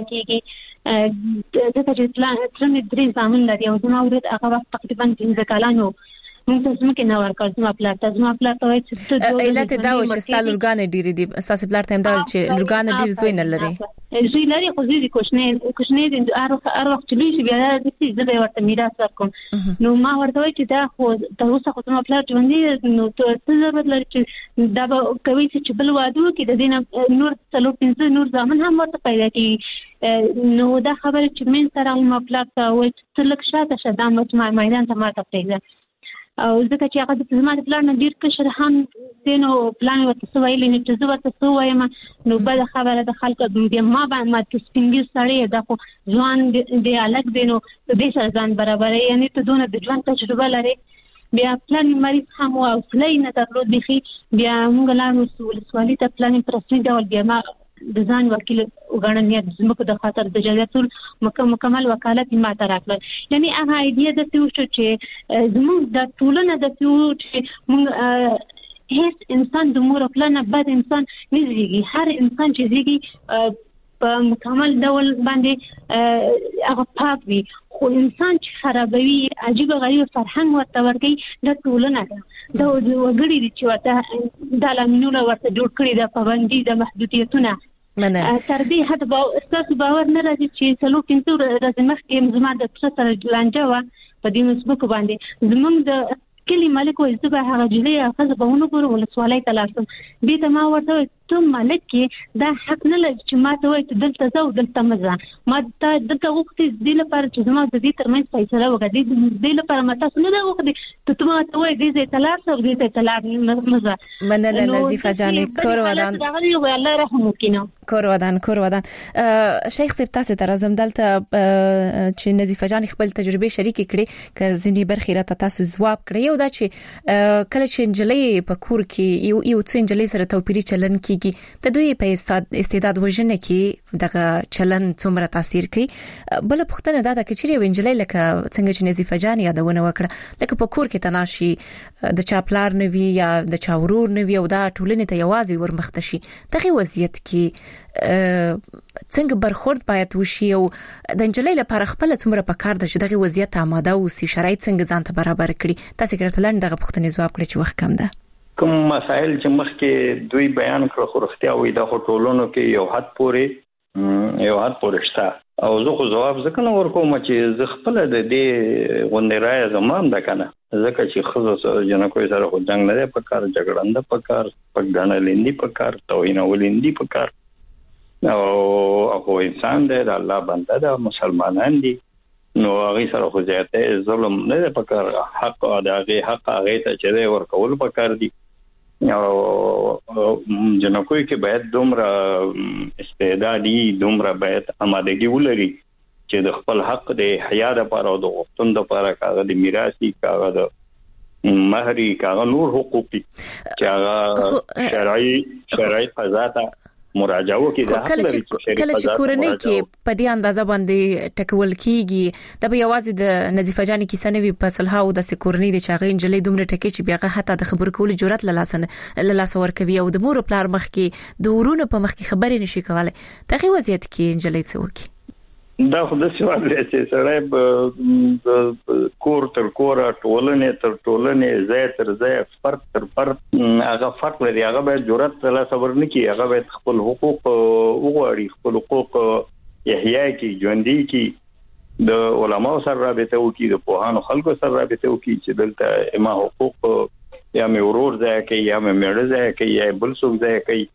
Q: کیږي دا چې پلان تر مې درې ځامن لري او زما ورته هغه وخت تقریبا پنځه کالانو موږ ته زموږ نه ورکړ زما پلار ته زما پلار ته وایي چې
O: علت دا و چې ستاسو لورګان ډېری دي اساس پلار ته هم دا چې لورګان ډېر زوی نه لري
Q: زوی لري خو زوی کوښنه کوښنه دي اره اره وخت لوي چې بیا د دې زبې ورته میراث ورکوم نو ما ورته وایي چې دا خو تر اوسه خو زما پلار ژوندی نو ته ضرورت لري چې دا به کوي چې بل واده وکړي د دې نور څلور پنځه نور ځامن هم ورته پیدا کړي نو دا خبره چې من سره ما پلار ته وایي چې لک شاته شدا مې میدان ته ما ته پریږده او ځکه چې هغه د زما د پلان نه ډیر کشر هم دینو پلان ورته سوایل نه چې زه ورته سوایم نو بل خبره د خلکو د ما باندې ما د سپینګي سړی دا خو ځوان دی الګ دینو د دې سره ځان برابرې یعنی ته دونه د ژوند تجربه لري بیا پلان مریض هم او فلای نه درلود بخي بیا موږ لاندې سوال سوالي ته پلان پرسنټ ډول بیا ما د ځان وکیل وګڼل زموږ د خاطر د جزاتول مکمل وکالت ما ته راکړل یعنی هغه ایډیا د تیو چې زموږ د ټولنه د تیو چې موږ هیڅ انسان د مور خپل نه بد انسان نه زیږي هر انسان چې زیږي په مکمل ډول باندې هغه پاک وي خو انسان چې خرابوي عجیب غریب فرهنګ ورته ورګي د ټولنه ده د وګړي چې ورته د لامینونه ورته جوړ کړی د پابندي د محدودیتونه
O: مننه
Q: تر دې حد به تاسو باور نه راځي چې څلو پنځه ورځې مخکې زما د څه سره لانجه و په دې مسبوق باندې زمونږ د کلی مالک وې زبا هغه جلې هغه به ونه ګورو ول سوالای تلاسم به ته ما ورته ته مالک کې دا حق نه لږ چې ما ته وایي چې دلته زو دلته مزه ما ته دلته وخت دې لپاره چې زما د دې ترمنځ فیصله وکړي دې لپاره ما تاسو نه دا وخت ته ته ما ته وایي دې تلار سره دې تلار مزه
O: مننه نظیفه جان کور ودان
Q: الله رحم وکینو
O: کور ودان کور ودان شیخ صاحب تاسو ته راځم دلته چې نظیفه جان خپل تجربه شریک کړي ک ځینی برخې را تاسو جواب کړی یو دا چې کله چې انجلۍ په کور کې یو یو څنګه انجلۍ سره توپیری چلن کیږي د دوی په استعداد وژنه کې دغه چلن څومره تاثیر کوي بل پختنه دا د کچري وینجلۍ لکه څنګه چې نظیفه جان یادونه وکړه لکه په کور کې تناشي د چاپلار نوي یا د چاورور نوي او دا ټولنې ته یوازې ورمخته شي دغه وضعیت کې څنګه برخورد باید وشي او د انجلۍ لپاره خپل څومره په کار د شدغه وضعیت آماده او سي شرایط څنګه ځان ته برابر کړي تاسو ګرځلند دغه پختنې جواب کړی چې وخت کم ده
N: کوم مسائل چې مخکې دوی بیان کړو خو رښتیا وي د ټولونو کې یو حد پورې یو حد پورې شته او زه خو جواب ځکه نه ورکوم چې زه خپل د دې غونډې راي زمام ده کنه ځکه چې خزو سره جنکو سره خو جنگ نه په کار جګړند په کار پګدان لیندي په کار توهین ولندي په کار او هغه انسان دی د الله بنده ده مسلمانان دي نو هغه سره خو ځته ظلم نه په کار حق او د حق هغه ته چې ورکول په کار دي او جنکو کې باید دومره استعدادي دومره باید آمادګي ولري چې د خپل حق د حیا لپاره او د وختون لپاره کاغه د میراثي کاغه د مهري کاغه نور حقوقي چې هغه شرعي شرعي قضا ته مراجعه وکړي دا
O: کله چې کله چې کورنۍ کې په دې اندازه باندې ټکول کیږي د به یوازې د نظیفه جان کیسه نه وي په صلح او د سکورنۍ د چاغې انجلې دومره ټکی چې بیا حتی د خبرو کولو جرأت لاسنه لاس ورکوي او د مور پلار مخ کې د ورونو په مخ کې خبرې نشي کولای دغه وضعیت کې انجلې څه وکړي
N: دا خو د سوال دی چې سړی د کور تر کور ټولنې تر ټولنې ځای تر ځای فرق تر فرق هغه فرق لري هغه به جرأت لا صبر نه کوي هغه به خپل حقوق وغواړي خپل حقوق احیا کی ژوندۍ کی د علماء سره رابطه وکړي د پوهانو خلکو سره رابطه وکړي چې دلته ما حقوق یا مې ورور ځای کوي یا مې مړ ځای کوي یا بل څوک ځای کوي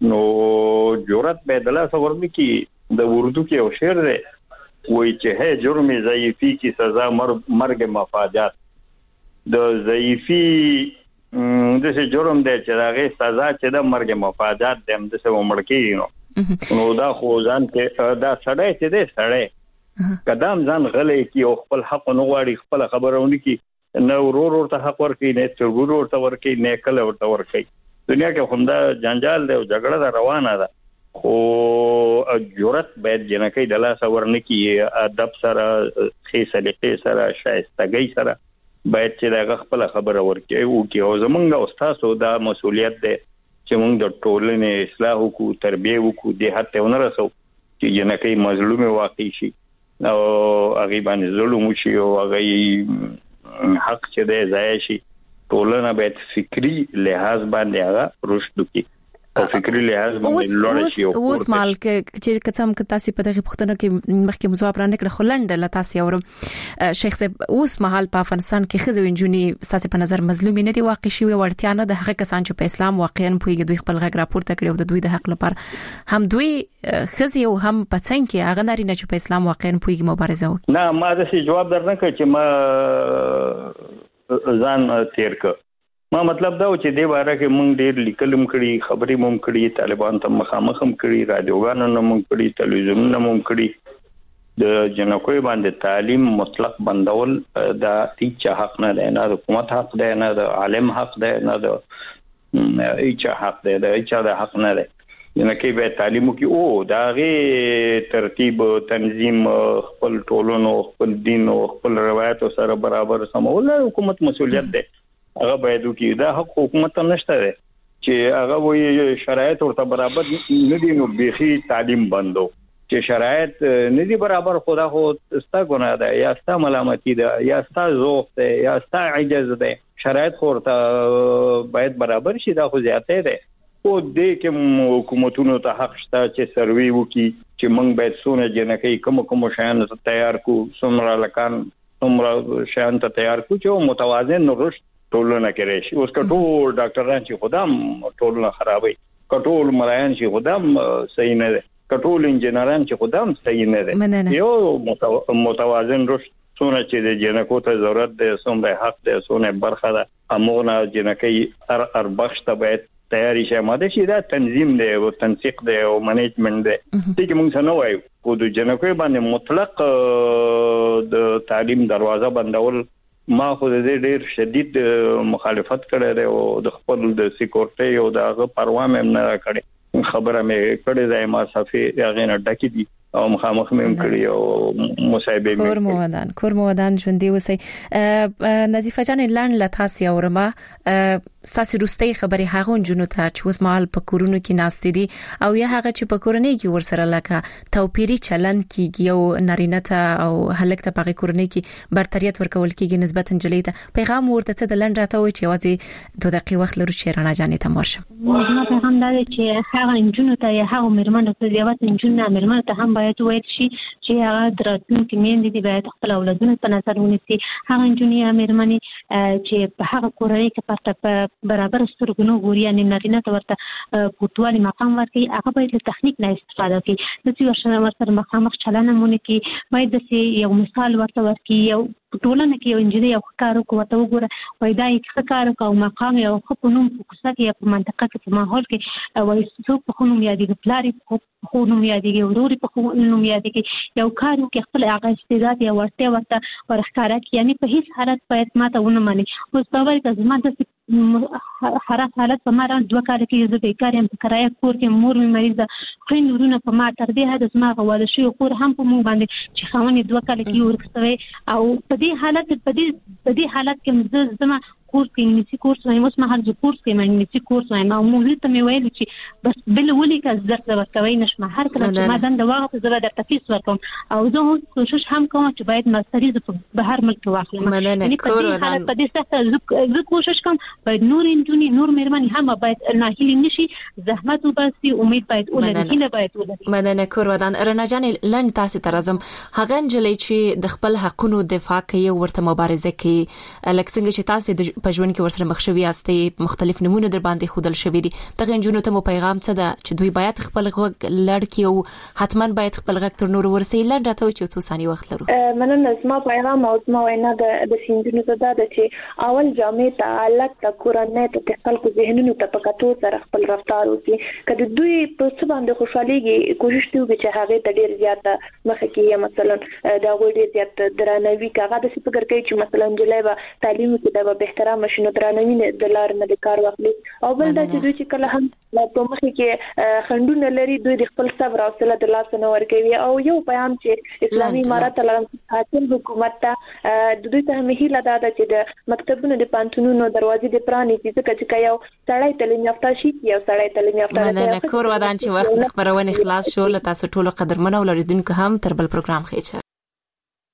N: نو جرأت به د لاس ورني کی د اردو کې او شعر دی وای چې ہے جرم ضعیفی کی سزا مرگ مفادات د ضعیفی د څه جرم دی چې هغه سزا چې د مرګ مفادات دم د څه ومړکی نو نو دا خو ځان کې دا سړی چې دی سړی قدم ځان غلې کی او خپل حق نه غواړي خپل خبرونه کی نه ورور ورته حق ورکړي نه څرګور ورته ورکړي نه کله ورته ورکړي دنیا کې همدا جنجال دی او جګړه روانه ده خو جرأت باید جنکې د لاس ورنکی ادب سره خې سلیقې سره شایستګۍ سره باید چې دا خپل خبره ورکړي او کې او زمونږ استادو دا مسولیت ده چې موږ د ټولنې اصلاح وکړو تربیه وکړو د هڅه ونرسو چې جنکې مظلوم واقع شي او هغه باندې ظلم وشي او هغه حق چې دی ځای شي ټولنه باید فکری لحاظ باندې هغه رشد وکړي او فکری لحاظ باندې لوړ شي
O: او اوس مال کې چې کتم ک تاسو په دغه پښتنه کې مخکې مزواب را نکړه خلند ل تاسو اورم شیخ صاحب اوس مهال په افغانستان کې خزو انجونی ساسي په نظر مظلومي نه دي واقع شي ورتیا نه د هغه کسان چې په اسلام واقعا پویږي دوی خپل غږ راپورته کړي او د دوی د حق لپاره هم دوی خزي او هم پڅنګ کې هغه ناري نه چې په اسلام واقعا پویږي مبارزه وکړي
N: نه ما د څه جواب درنه چې ما ځان تیر ک ما مطلب دا و چې د واره کې مونږ ډېر لیکلم کړي خبرې مونږ کړي طالبان ته مخامخ هم کړي رادیوګانو نه مونږ کړي تلویزیون نه مونږ کړي د جنکوي باندې تعلیم مطلق بندول دا هیڅ حق نه دی نه د حکومت حق دی نه د عالم حق دی نه د هیڅ حق دی دا هیڅ د حق نه دی جنکې به تعلیم کې او داغه ترتیب تنظیم خپل ټولنو خپل دین او خپل روایت سره برابر سمول حکومت مسولیت دی هغه باید وکړي دا حق حکومت ته نشته دی چې هغه وایي شرایط ورته برابر نه دي نو بيخي تعلیم بندو چې شرایط نه دي برابر خدا خو ستا ګناه ده یا ستا ملامتي ده یا ستا ذوق ده یا ستا عجز ده شرایط ورته باید برابر شي دا خو زیاته ده او د کوم حکومتونو ته حق شته چې سروي وکړي چې موږ باید سونه جنکې کوم کوم شیان تیار کو څومره لکان څومره شیان ته تیار کو چې متوازن رشد ټولنه کې راشي اوس کټول ډاکټران چې خدام ټولنه خرابوي کټول ملایان چې خدام صحیح نه دي کټول انجنيران چې خدام صحیح نه دي یو متوازن رشد څونه چې د جنکو ته ضرورت ده څومره حق ده څونه برخه ده امونه جنکې هر هر بخش ته باید تیاری شه ماده شي دا تنظیم دی او تنسیق دی او منیجمنت دی چې موږ څنګه وایو کو د جنکو باندې مطلق د تعلیم دروازه بندول ما خو دې ډېر شدید مخالفت کړی دی او د خپل د سکیورټي او د پروا مې نه کړی خبره مې کړې ده ما صفه هغه نه ډکې دي او مخامخ مې کړی او مصاحبه مې
O: کور مودان کور مودان ژوندې وسی نظیفه جان لاند لتاسي اورما ساسي روستي خبري هغه جنو ته چې اوس مال په کورونو کې ناشته دي او یا هغه چې په کورنۍ کې ورسره لکه توپیری چلن کیږي او نارینه ته او هلک ته په کورنۍ کې برتریت ورکول کیږي نسبت انجلې ته پیغام ورته څه د لاند راته وي چې وازي دوه دقیقې وخت لرو چې رڼا جانې ته مرشه
Q: ما پیغام دا چې هغه جنو ته یا هغه مرمنه ته یو جنو مرمنه ته هم باید وایي چې هغه دراتون کې مين دي باید خپل اولادونه په نظر ونیسي هغه جنونی امرمنی چې په هغه کورنۍ کې پرته برابر سترګونو ګوري ان نارینه ته ورته پټوالي مقام ورکړي هغه باید له تخنیک نه استفاده کړي د څه ورسره ورسره مخامخ چلنه مونږ کې باید د یو مثال ورته ورکړي یو ټولنه کې یو انجینر یو کارو کوته وګوره وای دا یو کارو کو مقام یو خپونوم فوکسه کې په منطقه کې په ماحول کې وای څوک په خونوم یادې پلاری په خونوم یادې وروري په خونوم یادې یو کارو کې خپل هغه استعداد یا ورته ورته ورخاره کې یعنی په هیڅ حالت باید ماته ونه مانی اوس په وایي چې ما د حالت حالت په ما دوه کال کې زه بیکار یم په کرایه کور کې مور مې مریض ده خو نورونه په ما تر دې حد زما غواړي شو کور هم په مو باندې چې خاونې دوه کال کې ورکسوي او په دې حالت په دې په دې حالت کې زما کورس کې انګلیسي کورس وایم اوس ما هر ځو کورس کې انګلیسي کورس وایم او موږ ته مې ویل چې بس بل ولي کا زړه ورکوي نشم هر کله چې ما دند واغه زه به د تفیس ورکوم او زه هم کوشش هم کوم چې باید ماستری په بهر ملک واخلم یعنی په دې حالت په دې سخت زه کوشش کوم باید نور انجونی نور مېرمنې هم باید ناهیلي نشي زحمت وباسي امید باید ولري هله باید ولري
O: مدنه کور ودان رڼا جان لن تاسو ترازم هغه انجلې چې د خپل حقونو دفاع کوي ورته مبارزه کوي لکه څنګه چې تاسو په ژوند کې ورسره مخ شوي یاستئ مختلف نمونه در باندې خودل شوي دي دغه جنونو ته مو پیغام څه ده چې دوی باید خپل غوږ لړ کې او حتما باید خپل غږ تر نور ورسي لاندې راته چې څو ثانیې وخت لرو.
P: مننه زما پیغام او زما وینا د سیندونو ته دا ده چې اول جامع ته حالت ته کورنۍ ته خلکو ذهنونو ته پکاتو سره خپل رفتار وکړي کله دوی په څه باندې خوشاليږي کوشش کوي چې هغه ته ډیر زیات مخه کې مثلا دا غوډ ډیر زیات درنوي کاغه د فکر کوي چې مثلا جلایبه تعلیم کې د به احترام شنو درنوي د لار نه د کار واخلي او بل دا چې دوی چې کله هم په مخه کې خندونه لري دوی د خپل صبر او حوصله د لاس نه ورکوي او یو پیغام چې اسلامي امارات حاکم حکومت ته د دوی ته مهیله ده چې د مکتبونو د پانتونونو دروازې د پرانی چې ځکه یو سړی تعلیم یافته شي یو سړی تعلیم یافته
O: مننه کور ودان چې وخت خبرونه خلاص شو لته تاسو ټول قدرمن اوریدونکو هم تر بل پروګرام خېچه